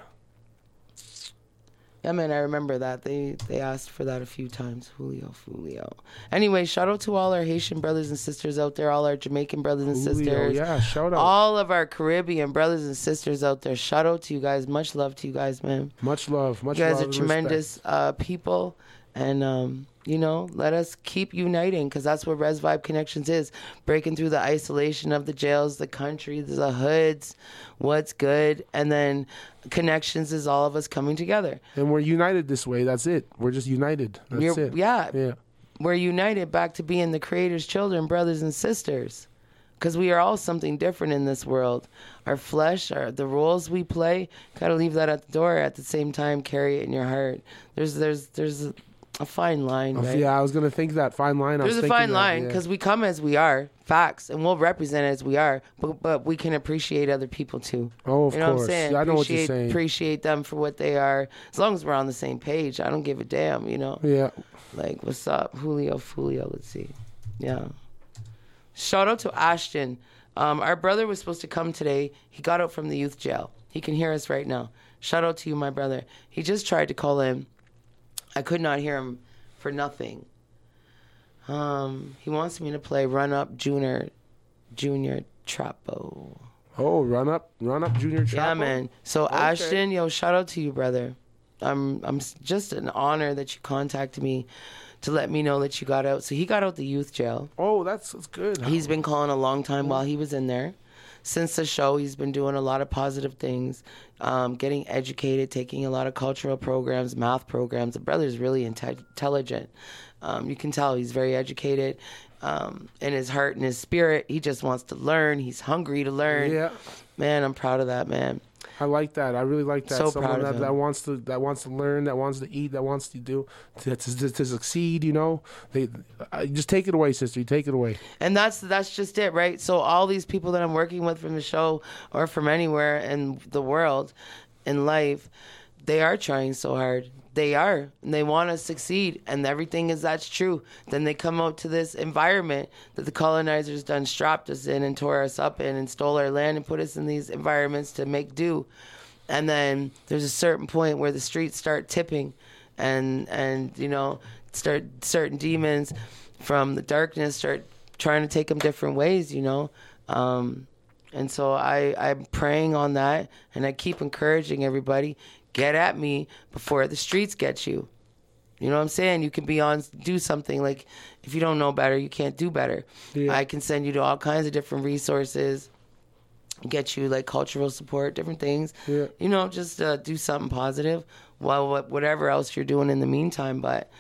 S1: Yeah, man, I remember that. They they asked for that a few times. Julio Fulio. Anyway, shout out to all our Haitian brothers and sisters out there, all our Jamaican brothers and
S2: Julio,
S1: sisters.
S2: yeah, shout out.
S1: All of our Caribbean brothers and sisters out there. Shout out to you guys. Much love to you guys, man.
S2: Much love. Much
S1: you guys
S2: love
S1: are
S2: and
S1: tremendous uh, people. And, um, you know, let us keep uniting because that's what Res Vibe Connections is. Breaking through the isolation of the jails, the country, the hoods, what's good. And then Connections is all of us coming together.
S2: And we're united this way. That's it. We're just united. That's
S1: You're-
S2: it.
S1: Yeah.
S2: Yeah.
S1: We're united back to being the Creator's children, brothers and sisters. Because we are all something different in this world. Our flesh, our, the roles we play, got to leave that at the door. At the same time, carry it in your heart. There's, there's, there's a, a fine line,
S2: Oh,
S1: right?
S2: Yeah, I was gonna think that fine line. I
S1: There's
S2: was
S1: a
S2: thinking
S1: fine
S2: that,
S1: line
S2: yeah.
S1: because we come as we are, facts, and we'll represent as we are, but but we can appreciate other people too.
S2: Oh, of
S1: you know What I'm
S2: course.
S1: saying?
S2: Yeah, I know what you're
S1: appreciate,
S2: saying.
S1: Appreciate them for what they are, as long as we're on the same page. I don't give a damn, you know.
S2: Yeah.
S1: Like, what's up, Julio Fulio? Let's see. Yeah. Shout out to Ashton. Um, our brother was supposed to come today. He got out from the youth jail. He can hear us right now. Shout out to you, my brother. He just tried to call in. I could not hear him for nothing. Um, he wants me to play Run Up Junior, Junior Trapo.
S2: Oh, run up, run up, Junior Chapo.
S1: Yeah, man. So
S2: Okay.
S1: Ashton, yo, shout out to you, brother. I'm, I'm s- just an honor that you contacted me to let me know that you got out. So he got out the youth jail.
S2: Oh, that's, that's good.
S1: He's been calling a long time while he was in there. since the show, he's been doing a lot of positive things, um, getting educated, taking a lot of cultural programs, math programs. The brother's really inte- intelligent. Um, you can tell he's very educated. Um, in his heart and his spirit, he just wants to learn. He's hungry to learn.
S2: Yeah.
S1: Man, I'm proud of that, man.
S2: I like that. I really like that.
S1: So
S2: Someone
S1: proud of
S2: that,
S1: him.
S2: that wants to that wants to learn, that wants to eat, that wants to do to, to, to succeed. You know, they uh, just take it away, sister. You take it away.
S1: And that's that's just it, right? So all these people that I'm working with from the show or from anywhere in the world, in life, they are trying so hard. They are, and they want to succeed, and everything is that's true. Then they come out to this environment that the colonizers done strapped us in and tore us up in and stole our land and put us in these environments to make do. And then there's a certain point where the streets start tipping, and and you know start certain demons from the darkness start trying to take them different ways, you know. Um, and so I I'm praying on that, and I keep encouraging everybody. Get at me before the streets get you. You know what I'm saying? You can be on, do something. Like, if you don't know better, you can't do better.
S2: Yeah.
S1: I can send you to all kinds of different resources, get you, like, cultural support, different things.
S2: Yeah.
S1: You know, just uh, do something positive while whatever else you're doing in the meantime. But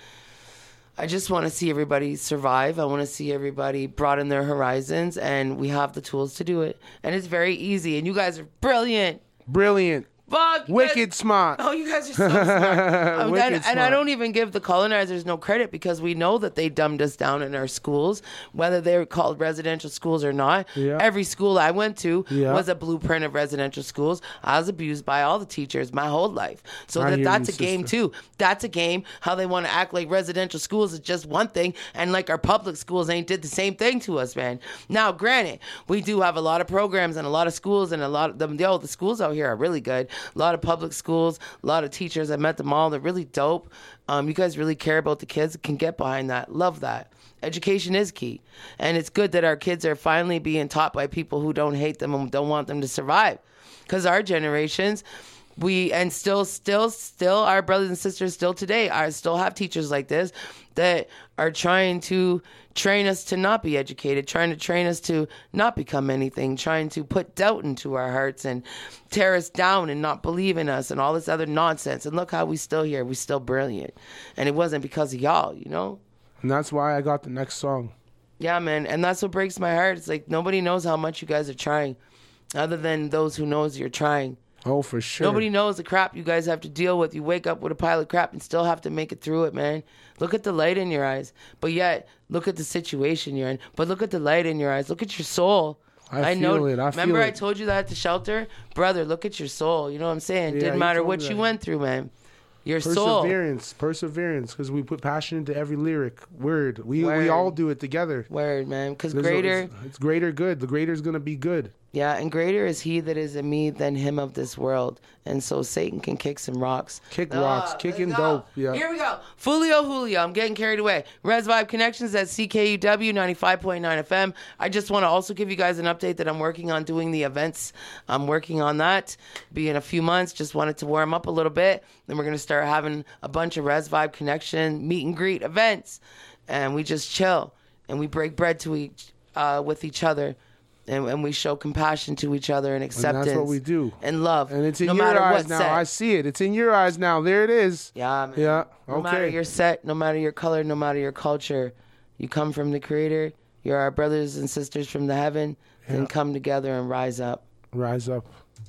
S1: I just want to see everybody survive. I want to see everybody broaden their horizons, and we have the tools to do it. And it's very easy, and you guys are brilliant.
S2: Brilliant.
S1: Fuck,
S2: Wicked smart.
S1: Oh, you guys are so smart. Um,
S2: Wicked
S1: and, and
S2: smart.
S1: I don't even give the colonizers no credit because we know that they dumbed us down in our schools, whether they were called residential schools or not.
S2: Yeah.
S1: Every school I went to
S2: Yeah.
S1: was a blueprint of residential schools. I was abused by all the teachers my whole life. So
S2: I
S1: that
S2: hear
S1: that's
S2: you,
S1: a game
S2: sister.
S1: too. That's a game. How they want to act like residential schools is just one thing, and like our public schools ain't did the same thing to us, man. Now, granted, we do have a lot of programs and a lot of schools, and a lot of them. Yo, the schools out here are really good. A lot of public schools, a lot of teachers. I met them all. They're really dope. Um, you guys really care about the kids. Can get behind that. Love that. Education is key, and it's good that our kids are finally being taught by people who don't hate them and don't want them to survive. Because our generations, we and still, still, still, our brothers and sisters still today are still have teachers like this that are trying to train us to not be educated, trying to train us to not become anything, trying to put doubt into our hearts and tear us down and not believe in us and all this other nonsense. And look how we still here. We're still brilliant. And it wasn't because of y'all, you know?
S2: And that's why I got the next song.
S1: Yeah, man. And that's what breaks my heart. It's like nobody knows how much you guys are trying other than those who knows you're trying.
S2: Oh, for sure.
S1: Nobody knows the crap you guys have to deal with. You wake up with a pile of crap and still have to make it through it, man. Look at the light in your eyes. But yet, look at the situation you're in. But look at the light in your eyes. Look at your soul.
S2: I, feel
S1: know.
S2: it. I feel
S1: Remember
S2: it.
S1: I told you that at the shelter? Brother, look at your soul. You know what I'm saying?
S2: Yeah,
S1: Didn't
S2: you
S1: matter
S2: told
S1: what
S2: me
S1: you
S2: that.
S1: went through, man. Your soul.
S2: Perseverance, perseverance, because we put passion into every lyric word. We
S1: Word.
S2: we all do it together.
S1: Word, man. Because
S2: There's a-
S1: greater...
S2: it's, it's greater good. The greater is gonna be good.
S1: Yeah, and greater is he that is in me than him of this world. And so Satan can kick some rocks.
S2: Kick
S1: Ah,
S2: rocks,
S1: let's
S2: kicking
S1: go.
S2: dope. Yeah.
S1: Here we go. Fulio Julio. I'm getting carried away. Res Vibe Connections at C K U W ninety-five point nine F M. I just want to also give you guys an update that I'm working on doing the events. I'm working on that. Be in a few months. Just wanted to warm up a little bit. Then we're going to start having a bunch of Res Vibe Connection meet and greet events. And we just chill. And we break bread to each, uh, with each other. And, and we show compassion to each other and acceptance.
S2: And that's what we do.
S1: And love.
S2: And it's in
S1: no
S2: your
S1: matter
S2: eyes
S1: what
S2: now.
S1: set.
S2: I see it. It's in your eyes now. There it is.
S1: Yeah, man.
S2: Yeah.
S1: No
S2: Okay.
S1: matter your set, no matter your color, no matter your culture, you come from the Creator. You're our brothers and sisters from the heaven.
S2: Yeah.
S1: And come together and rise up.
S2: Rise up.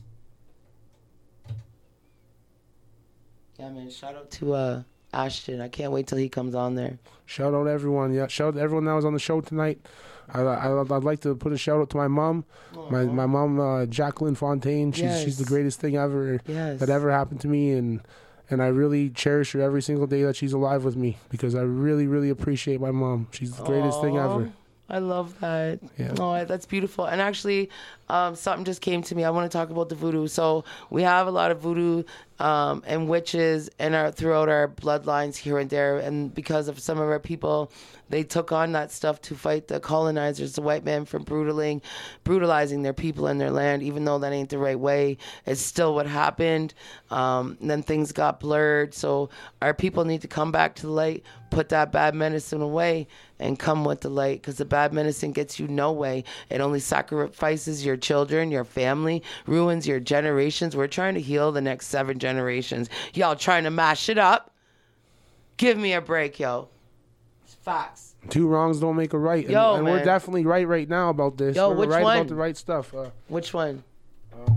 S1: Yeah, man. Shout out to uh, Ashton. I can't wait till he comes on there.
S2: Shout out everyone. Yeah. Shout out everyone that was on the show tonight. I, I, I'd like to put a shout out to my mom. My my mom, uh, Jacqueline Fontaine. She's she's the
S1: Yes.
S2: greatest thing ever
S1: Yes.
S2: that ever happened to me, and and I really cherish her every single day that she's alive with me because I really really appreciate my mom. She's the greatest thing
S1: Aw,
S2: ever.
S1: I love that.
S2: Yeah.
S1: Oh, that's beautiful. And actually, um, something just came to me. I want to talk about the voodoo. So we have a lot of voodoo um, and witches and our throughout our bloodlines here and there. And because of some of our people, they took on that stuff to fight the colonizers, the white men, from brutaling, brutalizing their people and their land, even though that ain't the right way. It's still what happened. Um, and then things got blurred. So our people need to come back to the light, put that bad medicine away, and come with the light, because the bad medicine gets you no way. It only sacrifices your children, your family, ruins your generations. We're trying to heal the next seven generations. Y'all trying to mash it up? Give me a break, yo. It's facts.
S2: Two wrongs don't make a right. And,
S1: Yo,
S2: and
S1: man.
S2: we're definitely right right now about this.
S1: Yo,
S2: we're
S1: which
S2: right
S1: one?
S2: about the right stuff. Uh,
S1: Which one?
S2: Uh,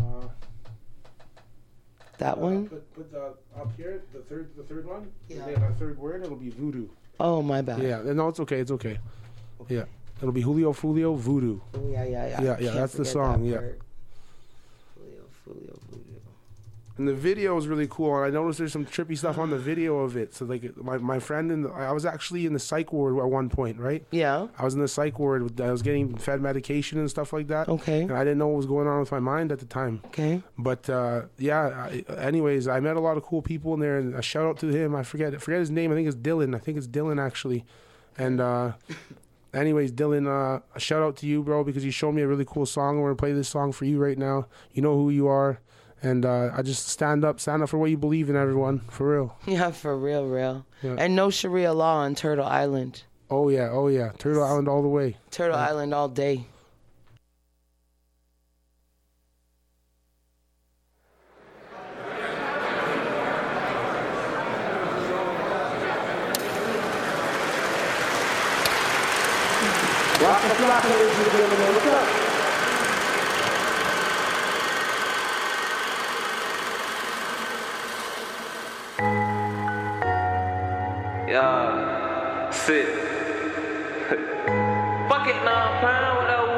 S1: that one?
S2: Put, put the, up here, the third the third one.
S1: Yeah.
S2: The third word, it'll be voodoo.
S1: Oh, my bad.
S2: Yeah, no, it's okay, it's okay. Yeah, it'll be Julio Fulio Voodoo.
S1: Yeah, yeah, yeah.
S2: Yeah, yeah,
S1: Can't
S2: that's the
S1: forget
S2: song.
S1: that
S2: Yeah.
S1: part. Julio, Julio, Voodoo.
S2: And the video is really cool. And I noticed there's some trippy stuff on the video of it. So like my my friend and I was actually in the psych ward at one point, right?
S1: Yeah.
S2: I was in the psych ward. With, I was getting fed medication and stuff like that.
S1: Okay.
S2: And I didn't know what was going on with my mind at the time.
S1: Okay.
S2: But uh, yeah. I, anyways, I met a lot of cool people in there, and a shout out to him. I forget I forget his name. I think it's Dylan. I think it's Dylan actually. And uh, anyways, Dylan, uh, a shout out to you, bro, because you showed me a really cool song. We're gonna play this song for you right now. You know who you are. And uh, I just stand up, stand up for what you believe in, everyone, for real.
S1: Yeah, for real, real.
S2: Yeah.
S1: And no Sharia law on Turtle Island.
S2: Oh yeah, oh yeah, Turtle Island all the way.
S1: Turtle
S2: yeah.
S1: Island all day.
S12: What's up?
S14: Yeah, sit. Fuck it, nah, I'm playing with that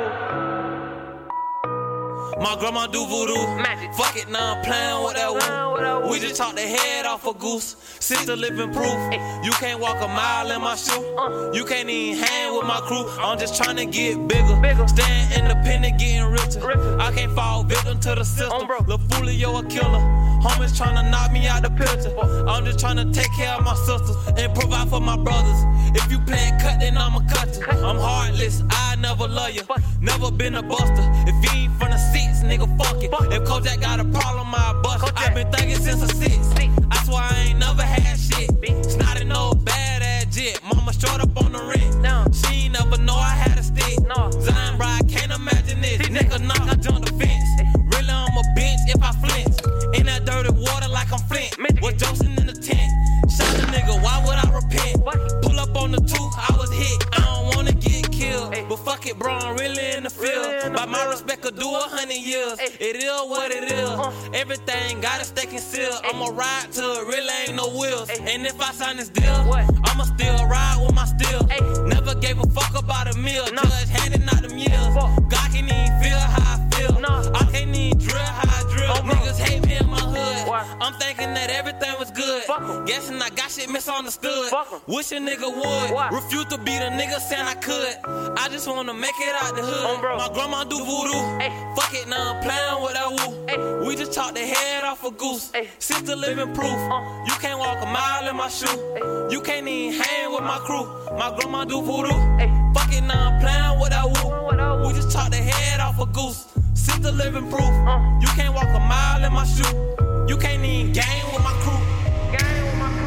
S14: woo.
S15: My grandma do voodoo. Magic. Fuck it, now I'm playing with that woo. We just chopped the head off a goose. Sister living proof. Ay. You can't walk a mile in my shoe. Uh. You can't even hang with my crew. I'm just trying to get bigger. bigger. Staying independent, getting richer. richer. I can't fall victim to the system. Lil' Foolio a killer. Homies trying to knock me out the picture. I'm just trying to take care of my sisters and provide for my brothers. If you playing cut, then I'ma cut you. I'm heartless, I never love you. Never been a buster. If you ain't from the six, nigga, fuck it. If Kojak got a problem, I bust it. I've been thinking since a six. I swear I ain't never had shit. Snotty no bad ass jit. Mama short up on the rent. She ain't never know I had a stick. Zion Bride, can't imagine this. Nigga knock, I jump the fence. Really, I'm a bitch if I flinch. In that dirty water like I'm Flint. Was Joseph in the tent. Shot the nigga, why would I repent? Pull up on the two, I was hit. I don't wanna get killed. But fuck it, bro, I'm really in the field. By my respect, could do a hundred years. It is what it is. Everything gotta stay concealed. I'ma ride till it really ain't no wheels. And if I sign this deal, I'ma still ride with my steel. Never gave a fuck about a meal. Judge handing out them years. God can't even feel how I feel. I can't even drill how I drill. Niggas hate me in my hood. I'm thinking that everything was good. Guessing I got shit misunderstood. Wish a nigga would. Refuse to be the nigga saying I could. I just wanna make it out the hood. My grandma do voodoo. Fuck it, now I'm playing with that woo. We just chopped the head off a goose. Sister living proof. You can't walk a mile in my shoe. You can't even hang with my crew. My grandma do voodoo. Fuck it, now I'm playing with that woo. We just chopped the head off a goose. Sister living proof. You can't walk a mile in my shoe. You can't even gang with my crew. Gang with my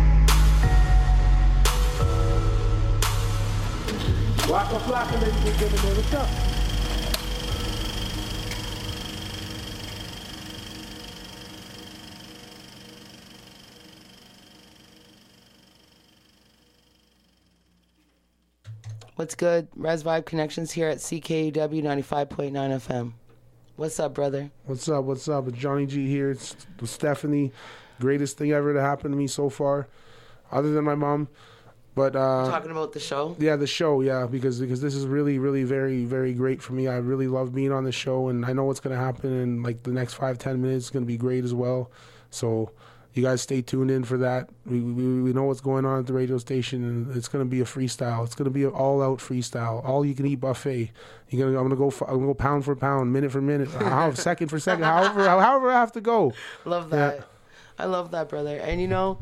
S15: crew.
S12: Rock a flock and ladies and gentlemen, what's up?
S1: What's good? Res Vibe Connections here at C K U W ninety-five point nine F M. What's up, brother?
S2: What's up? What's up? It's Johnny G here. It's Stephanie. Greatest thing ever to happen to me so far, other than my mom. But uh,
S1: talking about the show.
S2: Yeah, the show. Yeah, because because this is really, really, very, very great for me. I really love being on the show, and I know what's gonna happen in like the next five, ten minutes. It's gonna be great as well. So you guys stay tuned in for that. We we, we know what's going on at the radio station, and it's gonna be a freestyle. It's gonna be an all-out freestyle, all you can eat buffet. You're gonna I'm gonna go I'm gonna go pound for pound, minute for minute, how, second for second, however however I have to go.
S1: Love that.
S2: Yeah.
S1: I love that, brother. And you know,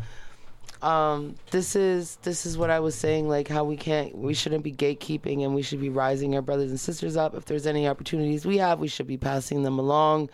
S1: um, this is this is what I was saying, like how we can't, we shouldn't be gatekeeping, and we should be rising our brothers and sisters up. If there's any opportunities we have, we should be passing them along.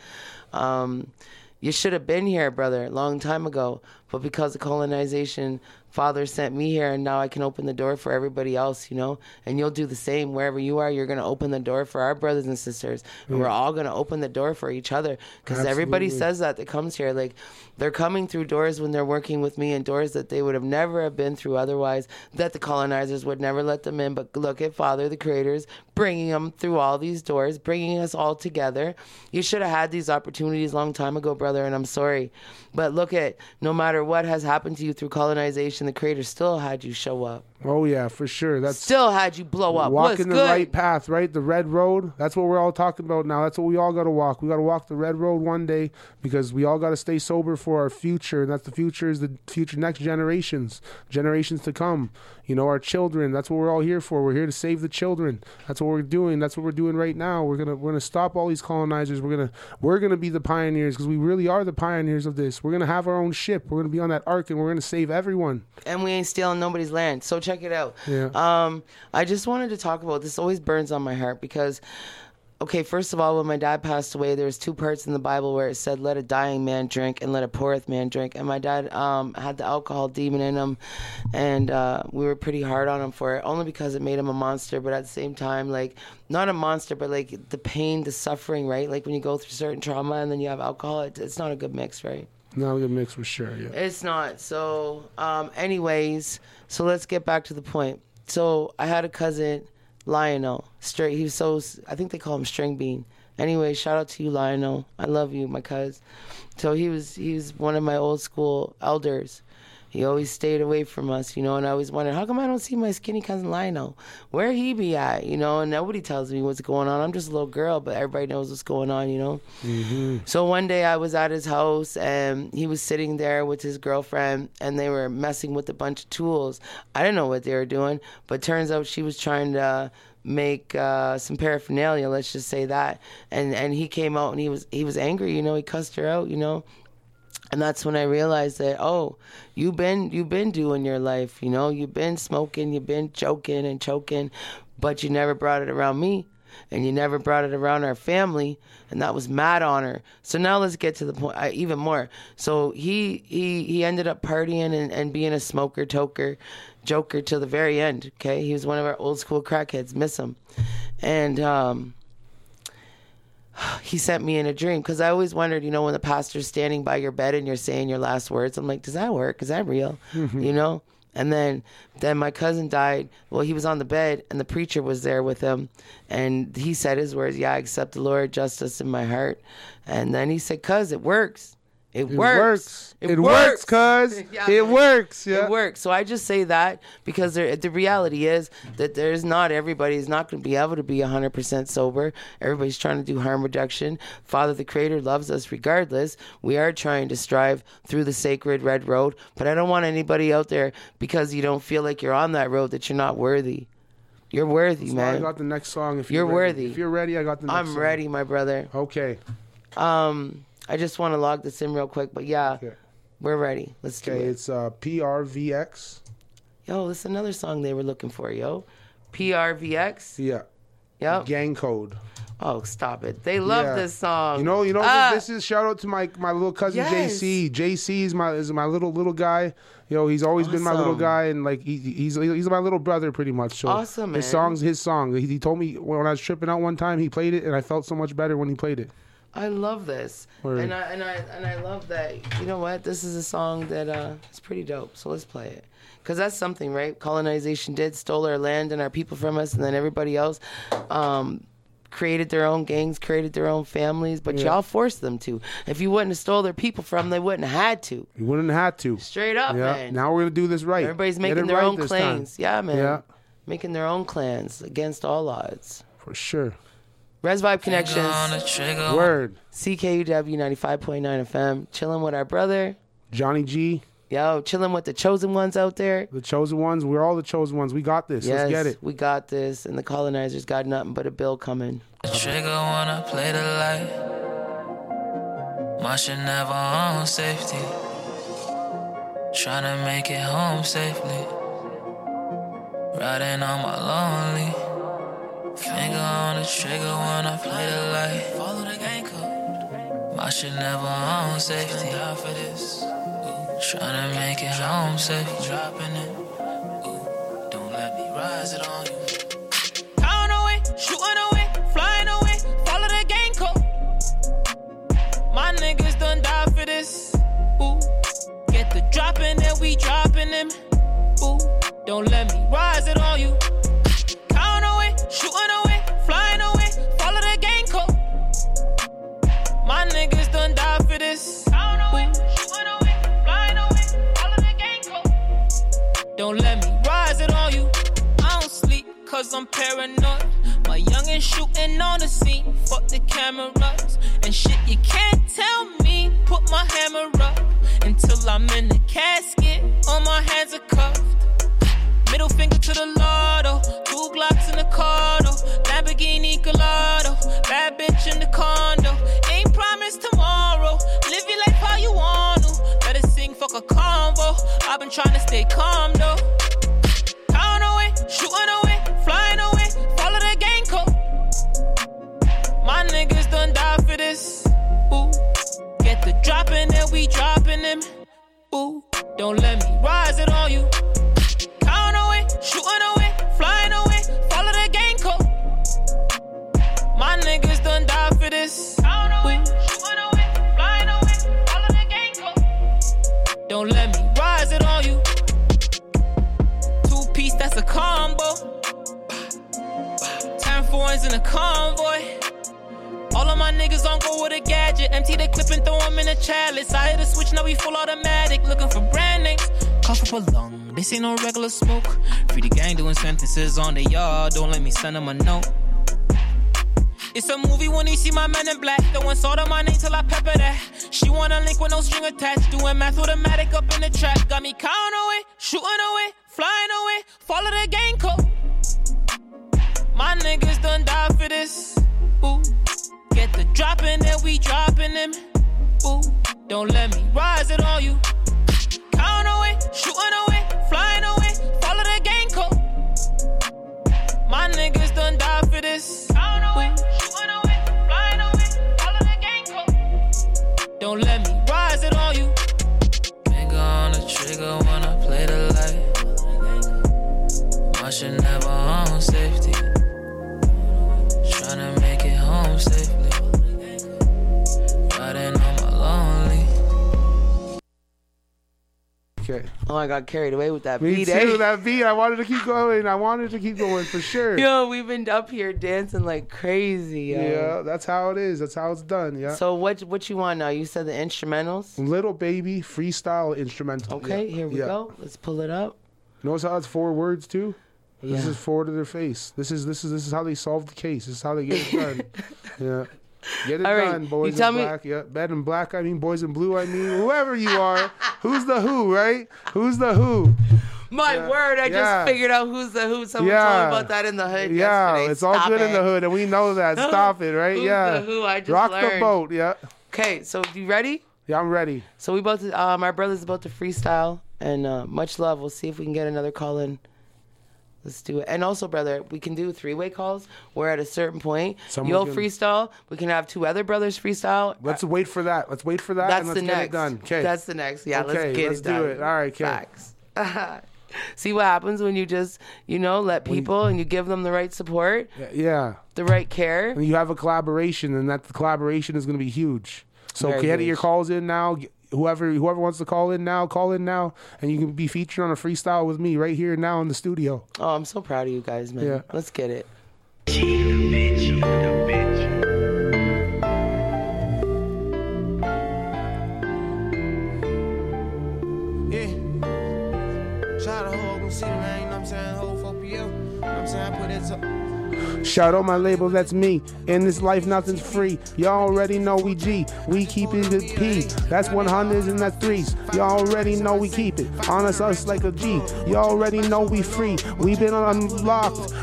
S1: Um, you should have been here, brother, a long time ago, but because of colonization, Father sent me here, and now I can open the door for everybody else, you know? And you'll do the same wherever you are. You're going to open the door for our brothers and sisters, and
S2: Yeah.
S1: we're all going to open the door for each other, because everybody
S2: Absolutely.
S1: says that that comes here. Like, they're coming through doors when they're working with me, and doors that they would have never have been through otherwise, that the colonizers would never let them in. But look at Father, the Creator's bringing them through all these doors, bringing us all together. You should have had these opportunities a long time ago, brother, and I'm sorry. But look at, no matter what has happened to you through colonization, the Creator still had you show up.
S2: Oh yeah, for sure. That's
S1: Still had you blow up. What's
S2: walking the
S1: good?
S2: right path, right? The red road. That's what we're all talking about now. That's what we all got to walk. We got to walk the red road one day, because we all got to stay sober for our future. And that's the future is the future next generations, generations to come. You know, our children. That's what we're all here for. We're here to save the children. That's what we're doing. That's what we're doing right now. We're gonna we're gonna stop all these colonizers. We're gonna we're gonna be the pioneers, because we really are the pioneers of this. We're gonna have our own ship. We're gonna be on that ark, and we're gonna save everyone.
S1: And we ain't stealing nobody's land. So check it out.
S2: Yeah.
S1: Um, I just wanted to talk about this. Always burns on my heart because, okay, first of all, when my dad passed away, there was two parts in the Bible where it said, "Let a dying man drink and let a pooreth man drink." And my dad um, had the alcohol demon in him, and uh, we were pretty hard on him for it, only because it made him a monster. But at the same time, like, not a monster, but like the pain, the suffering, right? Like when you go through certain trauma and then you have alcohol, it, it's not a good mix, right?
S2: Not a good mix for sure. Yeah.
S1: It's not. So, um, anyways, so let's get back to the point. So I had a cousin, Lionel. Straight, he was so, I think they call him String Bean. Anyway, shout out to you, Lionel. I love you, my cuz. So he was, he was one of my old school elders. He always stayed away from us, you know, and I always wondered, how come I don't see my skinny cousin Lionel? Where he be at, you know, and nobody tells me what's going on. I'm just a little girl, but everybody knows what's going on, you know.
S2: Mm-hmm.
S1: So one day I was at his house, and he was sitting there with his girlfriend, and they were messing with a bunch of tools. I didn't know what they were doing, but turns out she was trying to make uh, some paraphernalia, let's just say that. And and he came out, and he was he was angry, you know, he cussed her out, you know. And that's when I realized that, oh, you've been you've been doing your life, you know, you've been smoking, you've been choking and choking, but you never brought it around me, and you never brought it around our family, and that was mad on her. So now let's get to the point, uh, even more. So he he he ended up partying and, and being a smoker, toker, joker till the very end. Okay, he was one of our old school crackheads. Miss him, and um. He sent me in a dream, because I always wondered, you know, when the pastor's standing by your bed and you're saying your last words, I'm like, does that work? Is that real?
S2: Mm-hmm.
S1: You know? And then then my cousin died. Well, he was on the bed, and the preacher was there with him, and he said his words, yeah, I accept the Lord, justice in my heart. And then he said, cuz, it works. It,
S2: It
S1: works.
S2: works. It works, cuz.
S1: Yeah,
S2: It
S1: man.
S2: works, yeah.
S1: It works. So I just say that because there, the reality is that there's not everybody is not going to be able to be one hundred percent sober. Everybody's trying to do harm reduction. Father, the Creator, loves us regardless. We are trying to strive through the sacred red road. But I don't want anybody out there, because you don't feel like you're on that road, that you're not worthy. You're worthy,
S2: So
S1: man.
S2: I got the next song. If
S1: You're
S2: you're, ready.
S1: worthy.
S2: If you're ready, I got the next
S1: I'm
S2: song.
S1: ready, my brother.
S2: Okay.
S1: Um, I just want to log this in real quick, but yeah,
S2: Okay.
S1: we're ready. Let's do
S2: Okay,
S1: it.
S2: it's uh, P R V X.
S1: Yo, this is another song they were looking for, yo. P R V X?
S2: Yeah.
S1: Yep.
S2: Gang Code.
S1: Oh, stop it. They love
S2: Yeah.
S1: this song.
S2: You know, you know,
S1: Ah,
S2: this is shout out to my my little cousin
S1: Yes.
S2: J C. J C is my is my little little guy. You know, he's always been my little
S1: Awesome.
S2: guy, and like he, he's he's my little brother pretty much. So
S1: Awesome,
S2: his
S1: man.
S2: song's his song. He, he told me when I was tripping out one time, he played it, and I felt so much better when he played it.
S1: I love this.
S2: Word.
S1: And I and I and I love that. You know what? This is a song that uh it's pretty dope. So let's play it. Cuz that's something, right? Colonization did stole our land and our people from us, and then everybody else um created their own gangs, created their own families, but
S2: Yeah.
S1: y'all forced them to. If you wouldn't have stole their people from them, they wouldn't have had to.
S2: You wouldn't have had to.
S1: Straight up,
S2: Yeah.
S1: man.
S2: Now we're gonna do this right.
S1: Everybody's
S2: Get
S1: making
S2: it
S1: their
S2: right
S1: own
S2: this time.
S1: clans. Yeah, man.
S2: Yeah,
S1: Making their own clans against all odds.
S2: for sure.
S1: Res Vibe Connections.
S2: Word.
S1: C K U W ninety-five point nine F M. Chilling with our brother.
S2: Johnny G.
S1: Yo, chilling with the chosen ones out there.
S2: The chosen ones. We're all the chosen ones. We got this.
S1: Yes,
S2: Let's get it.
S1: we got this. And the colonizers got nothing but a bill coming.
S16: Trigger wanna play the light. My shit never on safety. Tryna make it home safely. Riding on my lonely. Finger on the trigger when I play the light. Follow the game code. My shit never on safety. Die for this. Tryna make it home safely. Dropping it. Ooh, don't let me rise it on you.
S15: Count away, shooting away, flying away. Follow the game code. My niggas done die for this. Ooh, get the dropping and we dropping them. Ooh, don't let me rise it on you. Count away, shooting away, flying away. Follow the game code. My niggas done die for this. Count away, shooting away, flying away. Follow the game code. Don't let me rise it on you. I don't sleep cause I'm paranoid. My youngin' shooting on the scene. Fuck the cameras and shit. You can't tell me. Put my hammer up until I'm in the casket. On my hands are cuffed. Middle finger to the lotto. Two Glocks in the car, though. Lamborghini Gallardo. Bad bitch in the condo. Ain't promised tomorrow. Live your life how you want to. Let it sing, fuck a combo. I've been trying to stay calm, though. Count away, shooting away, flying away. Follow the game code. My niggas done die for this. Ooh, get the dropping and we dropping them. Ooh, don't let me rise it on you. Count away, shooting away, flying away. Follow the game code. My niggas done die for this. Count away, shooting away, flying away. Follow the game code. Don't let me rise it on you. Two piece, that's a combo. Ten fours in a convoy. All of my niggas on go with a gadget. Empty the clip and throw them in a chalice. I hit a switch, now we full automatic. Looking for brand names. Cough up a lung, this ain't no regular smoke. Free the gang doing sentences on the yard. Don't let me send them a note. It's a movie when you see my men in black. No one saw my name till I pepper that. She wanna link with no string attached. Doing math automatic up in the track. Got me counting away, shooting away, flying away. Follow the game code. My niggas done die for this. Ooh, get the dropping and we dropping them. Ooh, don't let me rise it on you. Count away, shooting away, flying away. Follow the game code. My niggas done die for this. Count away, shooting away, flying away. Follow the game code. Don't let me rise it on you.
S16: Finger on the trigger when I play the light. My shit never on safety. Tryna make it home safely. Riding on my lonely.
S2: Okay.
S1: Oh, I got carried away with that
S2: Me
S1: beat.
S2: too,
S1: eh?
S2: that beat. I wanted to keep going. I wanted to keep going for sure.
S1: Yo, we've been up here dancing like crazy. Yo.
S2: Yeah, that's how it is. That's how it's done. Yeah.
S1: So what what you want now? You said the instrumentals?
S2: Little Baby freestyle instrumental.
S1: Okay,
S2: yeah.
S1: here we
S2: yeah.
S1: go. Let's pull it up.
S2: Notice how it's four words too? This
S1: Yeah.
S2: is four to their face. This is this is this is how they solve the case. This is how they get it done. Yeah. Get it
S1: All right,
S2: done, boys
S1: you tell
S2: in
S1: me-
S2: black. Yeah, bed in black. I mean, boys in blue. I mean, whoever you are. Who's the who, right? Who's the who?
S1: My
S2: Yeah.
S1: word, I
S2: Yeah.
S1: just figured out who's the who. Someone
S2: Yeah.
S1: told me about that in the hood
S2: Yeah,
S1: yesterday.
S2: it's all
S1: Stop
S2: good in
S1: it.
S2: the hood, and we know that. Stop it, right?
S1: Who's
S2: yeah.
S1: the who? I just
S2: Rock the
S1: learned.
S2: boat. Yeah.
S1: Okay, so you ready?
S2: Yeah, I'm ready.
S1: So we both, uh, my brother's about to freestyle, and uh, much love. We'll see if we can get another call in. Let's do it. And also, brother, we can do three-way calls where at a certain point,
S2: Someone
S1: you'll
S2: can-
S1: freestyle. We can have two other brothers freestyle.
S2: Let's wait for that. Let's wait for that,
S1: That's
S2: and let's
S1: the
S2: get
S1: next.
S2: it done. Okay.
S1: That's the next. Yeah,
S2: Okay,
S1: let's get
S2: let's
S1: it
S2: do
S1: done.
S2: it. All right, okay.
S1: Facts. See what happens when you just, you know, let people and you give them the right support,
S2: Yeah.
S1: the right care.
S2: And you have a collaboration, and that the collaboration is going to be huge. So
S1: Very
S2: get
S1: huge.
S2: your calls in now. Get- Whoever whoever wants to call in now, call in now, and you can be featured on a freestyle with me right here now in the studio.
S1: Oh, I'm so proud of you guys, man.
S2: Yeah.
S1: Let's get it.
S10: Yeah. Shout out to Hogan City, man. You know what I'm saying? Whole four P L. You know what I'm saying? I put it up.
S2: Shout out my label, that's me. In this life, nothing's free. Y'all already know we G. We keep it at P. That's one hundreds and that's threes. Y'all already know we keep it. Honest us like a G. Y'all already know we free. We been unlocked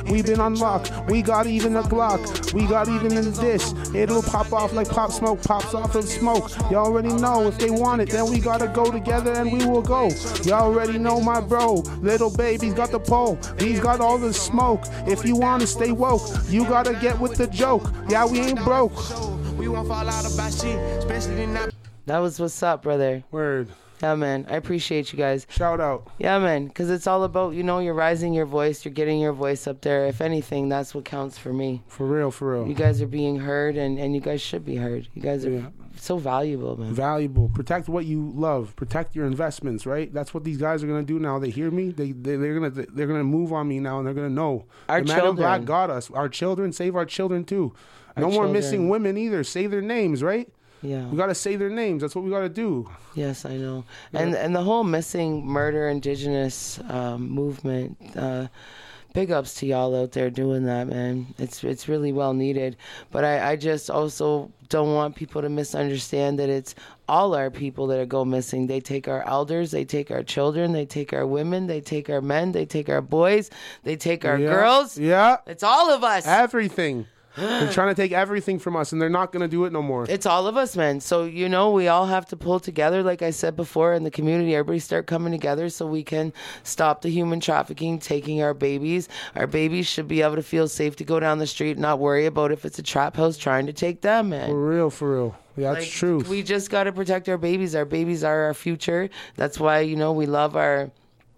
S2: We been unlocked. We got even a Glock. We got even in this. It'll pop off like Pop Smoke pops off of smoke. You already know if they want it, then we gotta go together and we will go. You already know my bro. Little baby's got the pole. He's got all the smoke. If you wanna stay woke, you gotta get with the joke. Yeah, we ain't broke.
S12: We won't fall out about shit, especially not.
S1: That was what's up, brother.
S2: Word.
S1: Yeah, man. I appreciate you guys.
S2: Shout out.
S1: Yeah, man. Because it's all about, you know, you're rising your voice. You're getting your voice up there. If anything, that's what counts for me.
S2: For real, for real.
S1: You guys are being heard, and, and you guys should be heard. You guys are yeah. so valuable, man.
S2: Valuable. Protect what you love. Protect your investments, right? That's what these guys are going to do now. They hear me. They, they, they're going to they're gonna move on me now, and they're going to know.
S1: Our
S2: the
S1: children.
S2: Man in Black got us. Our children. Save our children, too. Our no children. More missing women, either. Say their names, right?
S1: Yeah,
S2: we gotta say their names. That's what we gotta do.
S1: Yes, I know. Yeah. And and the whole missing murder indigenous um, movement. Uh, big ups to y'all out there doing that, man. It's it's really well needed. But I, I just also don't want people to misunderstand that it's all our people that are go missing. They take our elders, they take our children, they take our women, they take our men, they take our boys, they take our
S2: yeah.
S1: girls.
S2: Yeah,
S1: it's all of us.
S2: Everything. They're trying to take everything from us, and they're not going to do it no more.
S1: It's all of us, man. So, you know, we all have to pull together, like I said before, in the community. Everybody start coming together so we can stop the human trafficking, taking our babies. Our babies should be able to feel safe to go down the street and not worry about if it's a trap house trying to take them, man.
S2: For real, for real. Yeah, that's
S1: like,
S2: true.
S1: We just got to protect our babies. Our babies are our future. That's why, you know, we love our...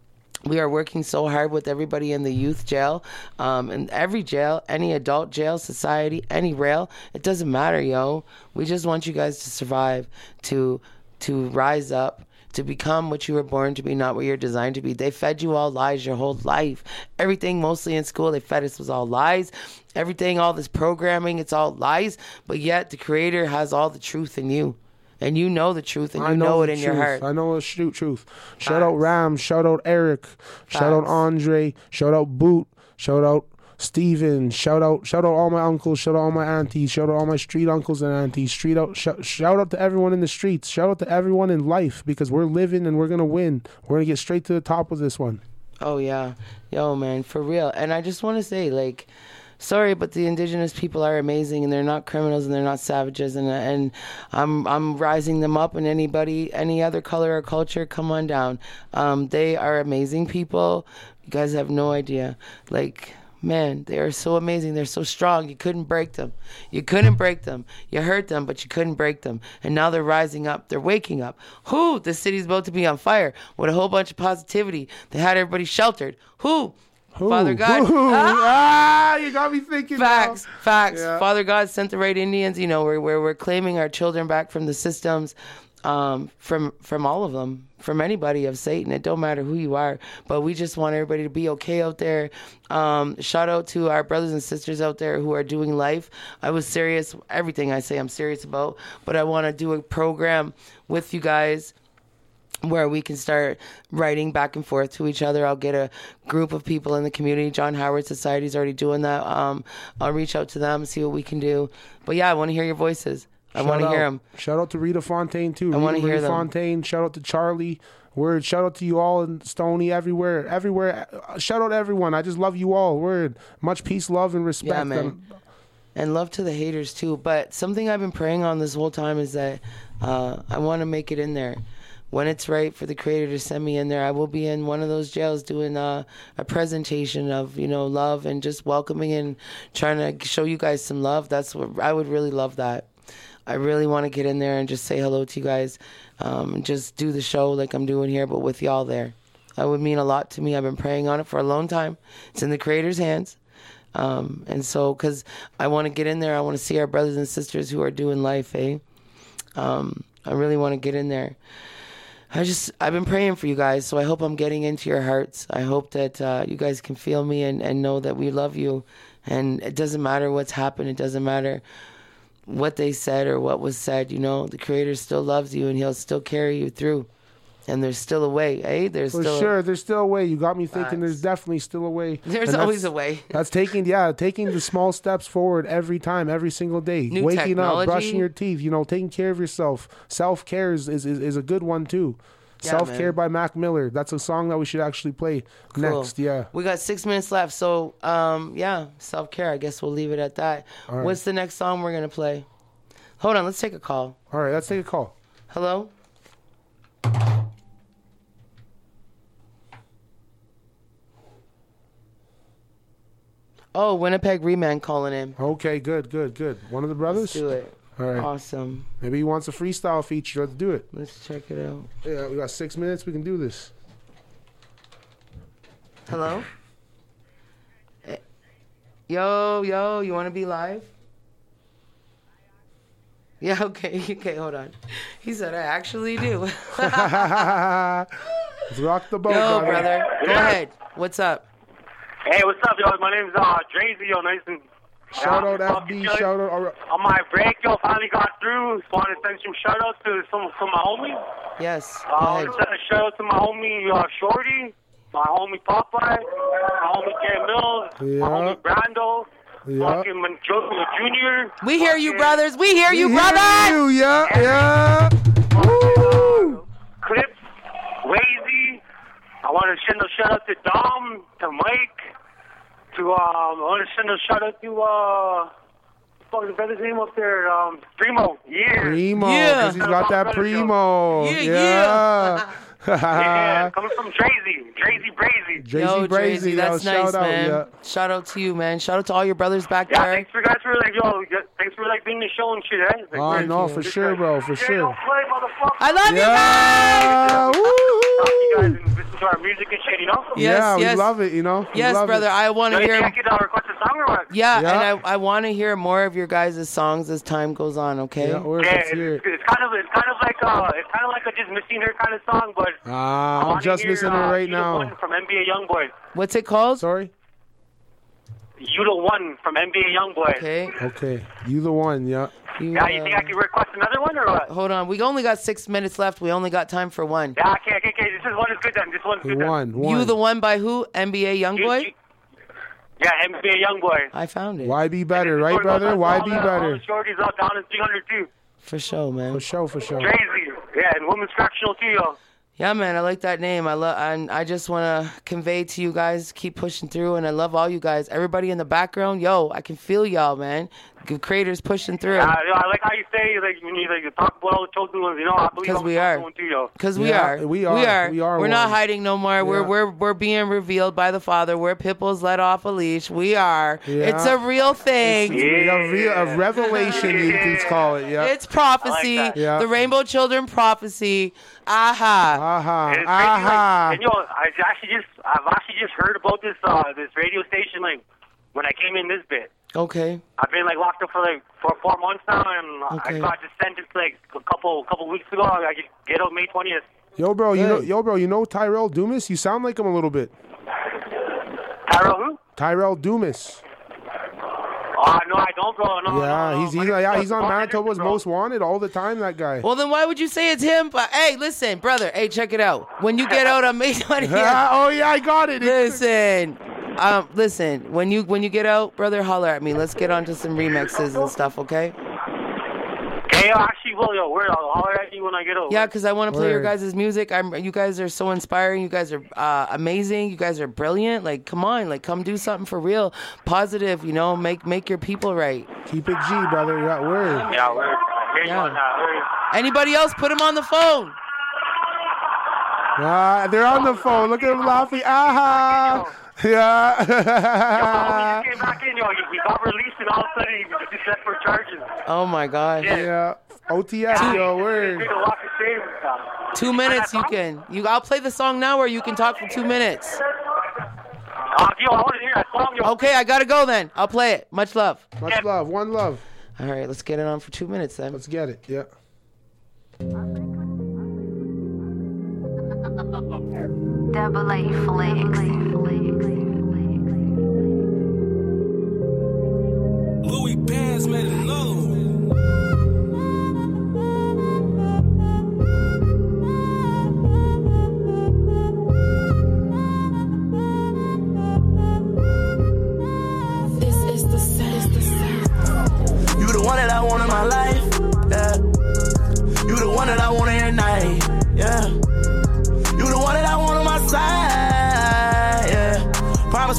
S1: We are working so hard with everybody in the youth jail, um, and every jail, any adult jail, society, any rail. It doesn't matter, yo. We just want you guys to survive, to to rise up, to become what you were born to be, not what you're designed to be. They fed you all lies your whole life. Everything, mostly in school, they fed us was all lies. Everything, all this programming, it's all lies. But yet, the Creator has all the truth in you. And you know the truth, and you I know, know it in
S2: truth.
S1: your heart.
S2: I know the shoot truth. Facts. Shout out Ram. Shout out Eric. Facts. Shout out Andre. Shout out Boot. Shout out Steven. Shout out shout out all my uncles. Shout out all my aunties. Shout out all my street uncles and aunties. Street out. Sh- shout out to everyone in the streets. Shout out to everyone in life, because we're living and we're gonna win. We're gonna get straight to the top of this one.
S1: Oh yeah, yo man, for real. And I just want to say, like, sorry, but the indigenous people are amazing, and they're not criminals, and they're not savages, and and I'm I'm rising them up. And anybody, any other color or culture, come on down. Um, they are amazing people. You guys have no idea. Like, man, they are so amazing. They're so strong. You couldn't break them. You couldn't break them. You hurt them, but you couldn't break them. And now they're rising up. They're waking up. Who? The city's about to be on fire with a whole bunch of positivity. They had everybody sheltered. Who?
S2: Who?
S1: Father God.
S2: Who? Ah! ah, you got me thinking.
S1: Facts,
S2: now.
S1: facts.
S2: Yeah.
S1: Father God sent the right Indians. You know, where we're, we're claiming our children back from the systems, um, from from all of them, from anybody of Satan. It don't matter who you are, but we just want everybody to be okay out there. Um, shout out to our brothers and sisters out there who are doing life. I was serious. Everything I say, I'm serious about. But I want to do a program with you guys where we can start writing back and forth to each other. I'll get a group of people in the community. John Howard Society is already doing that. Um, I'll reach out to them, see what we can do. But yeah, I want to hear your voices. I want to hear them.
S2: Shout out to Rita Fontaine too.
S1: I want to hear
S2: Rita
S1: them.
S2: Fontaine. Shout out to Charlie. Word. Shout out to you all in Stony, everywhere, everywhere. Shout out everyone. I just love you all. Word. Much peace, love, and respect.
S1: Yeah, man. And love to the haters too. But something I've been praying on this whole time is that uh, I want to make it in there. When it's right for the Creator to send me in there, I will be in one of those jails doing uh, a presentation of, you know, love and just welcoming and trying to show you guys some love. That's what I would really love that. I really want to get in there and just say hello to you guys, um, and just do the show like I'm doing here, but with y'all there. That would mean a lot to me. I've been praying on it for a long time. It's in the Creator's hands. Um, and so, because I want to get in there, I want to see our brothers and sisters who are doing life, eh? Um, I really want to get in there. I just, I've been praying for you guys, so I hope I'm getting into your hearts. I hope that uh, you guys can feel me and, and know that we love you. And it doesn't matter what's happened. It doesn't matter what they said or what was said. You know, the Creator still loves you, and He'll still carry you through. And there's still a way, eh? There's
S2: For
S1: still
S2: sure,
S1: a,
S2: there's still a way. You got me thinking.
S1: Facts.
S2: There's definitely still a way.
S1: There's
S2: And
S1: always a way.
S2: That's taking, yeah, taking the small steps forward every time, every single day.
S1: New
S2: Waking
S1: technology.
S2: up, brushing your teeth, you know, taking care of yourself. Self-care is, is, is, is a good one, too.
S1: Yeah,
S2: Self Care
S1: man.
S2: by Mac Miller. That's a song that we should actually play
S1: Cool.
S2: next. Yeah.
S1: We got six minutes left, so um, yeah, self care. I guess we'll leave it at that.
S2: All right.
S1: What's the next song we're gonna play? Hold on, let's take a call.
S2: All right, let's take a call.
S1: Hello. Oh, Winnipeg Reman calling in.
S2: Okay, good, good, good. One of the brothers?
S1: Let's do it.
S2: All right.
S1: Awesome.
S2: Maybe he wants a freestyle feature. Let's do it.
S1: Let's check it out.
S2: Yeah, we got six minutes. We can do this.
S1: Hello? Eh, Yo, yo, you want to be live? Yeah, okay, okay, hold on. He said, I actually do.
S2: Let's rock the boat,
S1: Yo,
S2: brother.
S1: brother. Go ahead. What's up?
S17: Hey, what's up, yo? My name's uh, Drazy, yo. Nice and
S2: Shout out
S17: uh,
S2: F B, shout out. all right.
S17: On my break, yo, finally got through. Just want to send some shout outs to some some of my homies.
S1: Yes. Go
S17: Uh,
S1: ahead.
S17: send a shout out to my homie uh, Shorty, my homie Popeye, my homie Ken Mills,
S2: Yeah.
S17: my homie Brando,
S2: Yeah.
S17: fucking Man- Joe Junior.
S1: We hear you, brothers. We hear you,
S2: We hear
S1: brothers.
S2: you, yeah, yeah. Woo!
S17: Clips, Wazy. I want to send a shout out to Dom, to Mike, to um. I want to send a shout out to uh. Fuck the brother's name up there, um, Primo. Yeah.
S2: Primo,
S1: Yeah.
S2: because he's got that primo.
S1: Yeah,
S2: yeah.
S17: Yeah, coming from Drazy, Drazy Brazy.
S2: Drazy
S1: Yo,
S2: Brazy,
S1: Drazy,
S2: yo,
S1: that's
S2: shout
S1: nice,
S2: out,
S1: man.
S2: yeah.
S1: Shout out to you, man. Shout out to all your brothers back
S17: Yeah,
S1: there.
S17: thanks for guys for like yo, yeah, thanks for like being the show and shit, eh? Like,
S2: Oh,
S17: man,
S2: no,
S17: just
S2: for
S17: like-
S2: sure, bro, for
S17: Yeah,
S2: sure.
S17: don't play, motherfucker.
S1: I love
S2: Yeah,
S1: you guys.
S17: Talk to you guys
S2: woo!
S17: and listen to our music and shit, you know?
S1: Yes,
S2: yeah,
S1: yes.
S2: we love it, you know. We
S1: Yes,
S2: love
S1: brother.
S2: it.
S1: I want
S17: Yo,
S1: to
S17: you
S1: hear.
S17: can't get a request a song or what?
S1: Yeah,
S2: Yeah.
S1: and I, I want to hear more of your guys' songs as time goes on. Okay.
S2: Yeah, we're,
S17: Yeah,
S2: let's
S17: it's,
S2: hear it.
S17: it's kind of it's kind of like uh it's kind of like a just missing her kind of song, but
S2: Ah,
S17: I
S2: I'm
S17: wanna
S2: just
S17: hear,
S2: listening
S17: uh,
S2: right
S17: You the
S2: now.
S17: One from N B A YoungBoy.
S1: What's it called?
S2: Sorry?
S17: You the One from N B A YoungBoy.
S1: Okay.
S2: Okay, you the one, yeah.
S1: You,
S17: Yeah, you
S1: uh,
S17: think I could request another one or what?
S1: Hold on. We only got six minutes left. We only got time for one.
S17: Yeah, okay, okay, okay. This is one is good then. This one's good then.
S2: One, one.
S1: You the one by who? N B A
S17: You-
S1: YoungBoy?
S17: you- Yeah, N B A YoungBoy.
S1: I found it.
S2: Why be better, right, brother? Why be better?
S17: Shorty's out down in three hundred two.
S1: For sure, man.
S2: For sure, for sure.
S17: Crazy. Yeah, and Women's Correctional too, yo.
S1: Yeah, man, I like that name. I love, and I just want to convey to you guys, keep pushing through, and I love all you guys. Everybody in the background, yo, I can feel y'all, man. The creators pushing through.
S17: Uh, yo, I like how you say, like, when you like, talk about all the chosen ones, you know, I believe
S1: Because
S17: I'm
S1: we
S17: a
S1: are.
S17: chosen one too, yo.
S1: Because we,
S2: Yeah,
S1: are.
S2: we are.
S1: We are.
S2: We are
S1: We're not
S2: one.
S1: hiding no more. We're
S2: Yeah.
S1: we're we're being revealed by the Father. We're Pitbull's let off a leash. We are.
S2: Yeah.
S1: It's a real thing.
S2: Yeah. A, real, a revelation, you can call it, yeah.
S1: It's prophecy.
S17: I like that.
S2: Yeah.
S1: The Rainbow Children prophecy. Aha.
S2: Aha,
S17: And it's crazy,
S2: aha.
S17: like, and yo, I actually just, I've actually just heard about this, uh, this radio station, like, when I came in this bit.
S1: Okay.
S17: I've been like locked up for like for four months now, and
S1: Okay.
S17: I got just sentenced like a couple couple weeks ago. I just get out May twentieth.
S2: Yo, bro, you know,
S1: Good.
S2: yo, bro, you know Tyrell Dumas? You sound like him a little bit.
S17: Tyrell who?
S2: Tyrell Dumas.
S17: Oh no, I don't, bro. No,
S2: Yeah,
S17: no, no.
S2: he's he's,
S17: My
S2: yeah,
S17: name's
S2: he's on
S17: Bro.
S2: Manitoba's Most Wanted all the time. That guy.
S1: Well, then why would you say it's him? But hey, listen, brother. Hey, check it out. When you get out on May twentieth.
S2: oh yeah, I got it.
S1: Listen, um, listen. When you when you get out, brother, holler at me. Let's get onto some remixes and stuff, okay?
S17: Hey, yo, actually, well, yo, where I'll holler at you when I get out.
S1: Yeah, because I want to play your
S2: Word.
S1: guys' music. I'm. You guys are so inspiring. You guys are uh, amazing. You guys are brilliant. Like, come on, like, come do something for real, positive. You know, make make your people right.
S2: Keep it G, brother. You got word.
S17: Yeah, where? Hey,
S1: Yeah.
S17: on that, where?
S1: Anybody else? Put him on the phone.
S2: Ah, they're on the phone. Look at him laughing. Aha. Yeah.
S17: Yo, when he came back in, yo, he, he got released, and all of a sudden he was set for charges.
S1: Oh my gosh.
S2: yeah. O T S, yo, word.
S17: He walk of shame and stuff.
S1: Two minutes. You can. You. I'll play the song now, or you can talk for two minutes.
S17: Uh, yo, I want to hear that song, yo.
S1: Okay, I gotta go then. I'll play it. Much love.
S2: Much love. One love.
S1: All right, let's get it on for two minutes then.
S2: Let's get it. Yeah.
S8: Double A Flex.
S15: Louis Bands made another one.
S8: This is the sound.
S12: You the one that I want in my life, yeah. You the one that I want every night, yeah.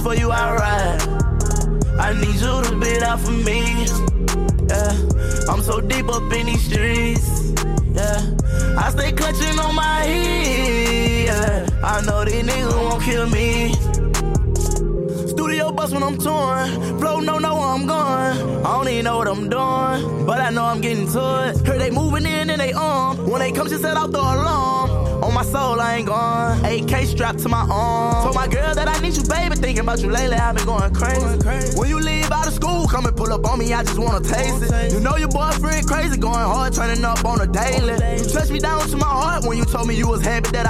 S18: for you, I ride. I need you to be there for me. Yeah, I'm so deep up in these streets. Yeah, I stay clutching on my heat. Yeah, I know these niggas won't kill me. Studio bus when I'm torn. Flow no know where I'm going. I don't even know what I'm doing, but I know I'm getting to it. Heard they moving in and they on. When they come, just set out the alarm. On my soul, I ain't gone. A K strapped to my arm. Told my girl that I need you, baby. Thinking about you lately, I've been going crazy. When you leave out of school, come and pull up on me, I just wanna taste it. You know your boyfriend crazy, going hard, turning up on a daily. You touched me down to my heart when you told me you was happy that I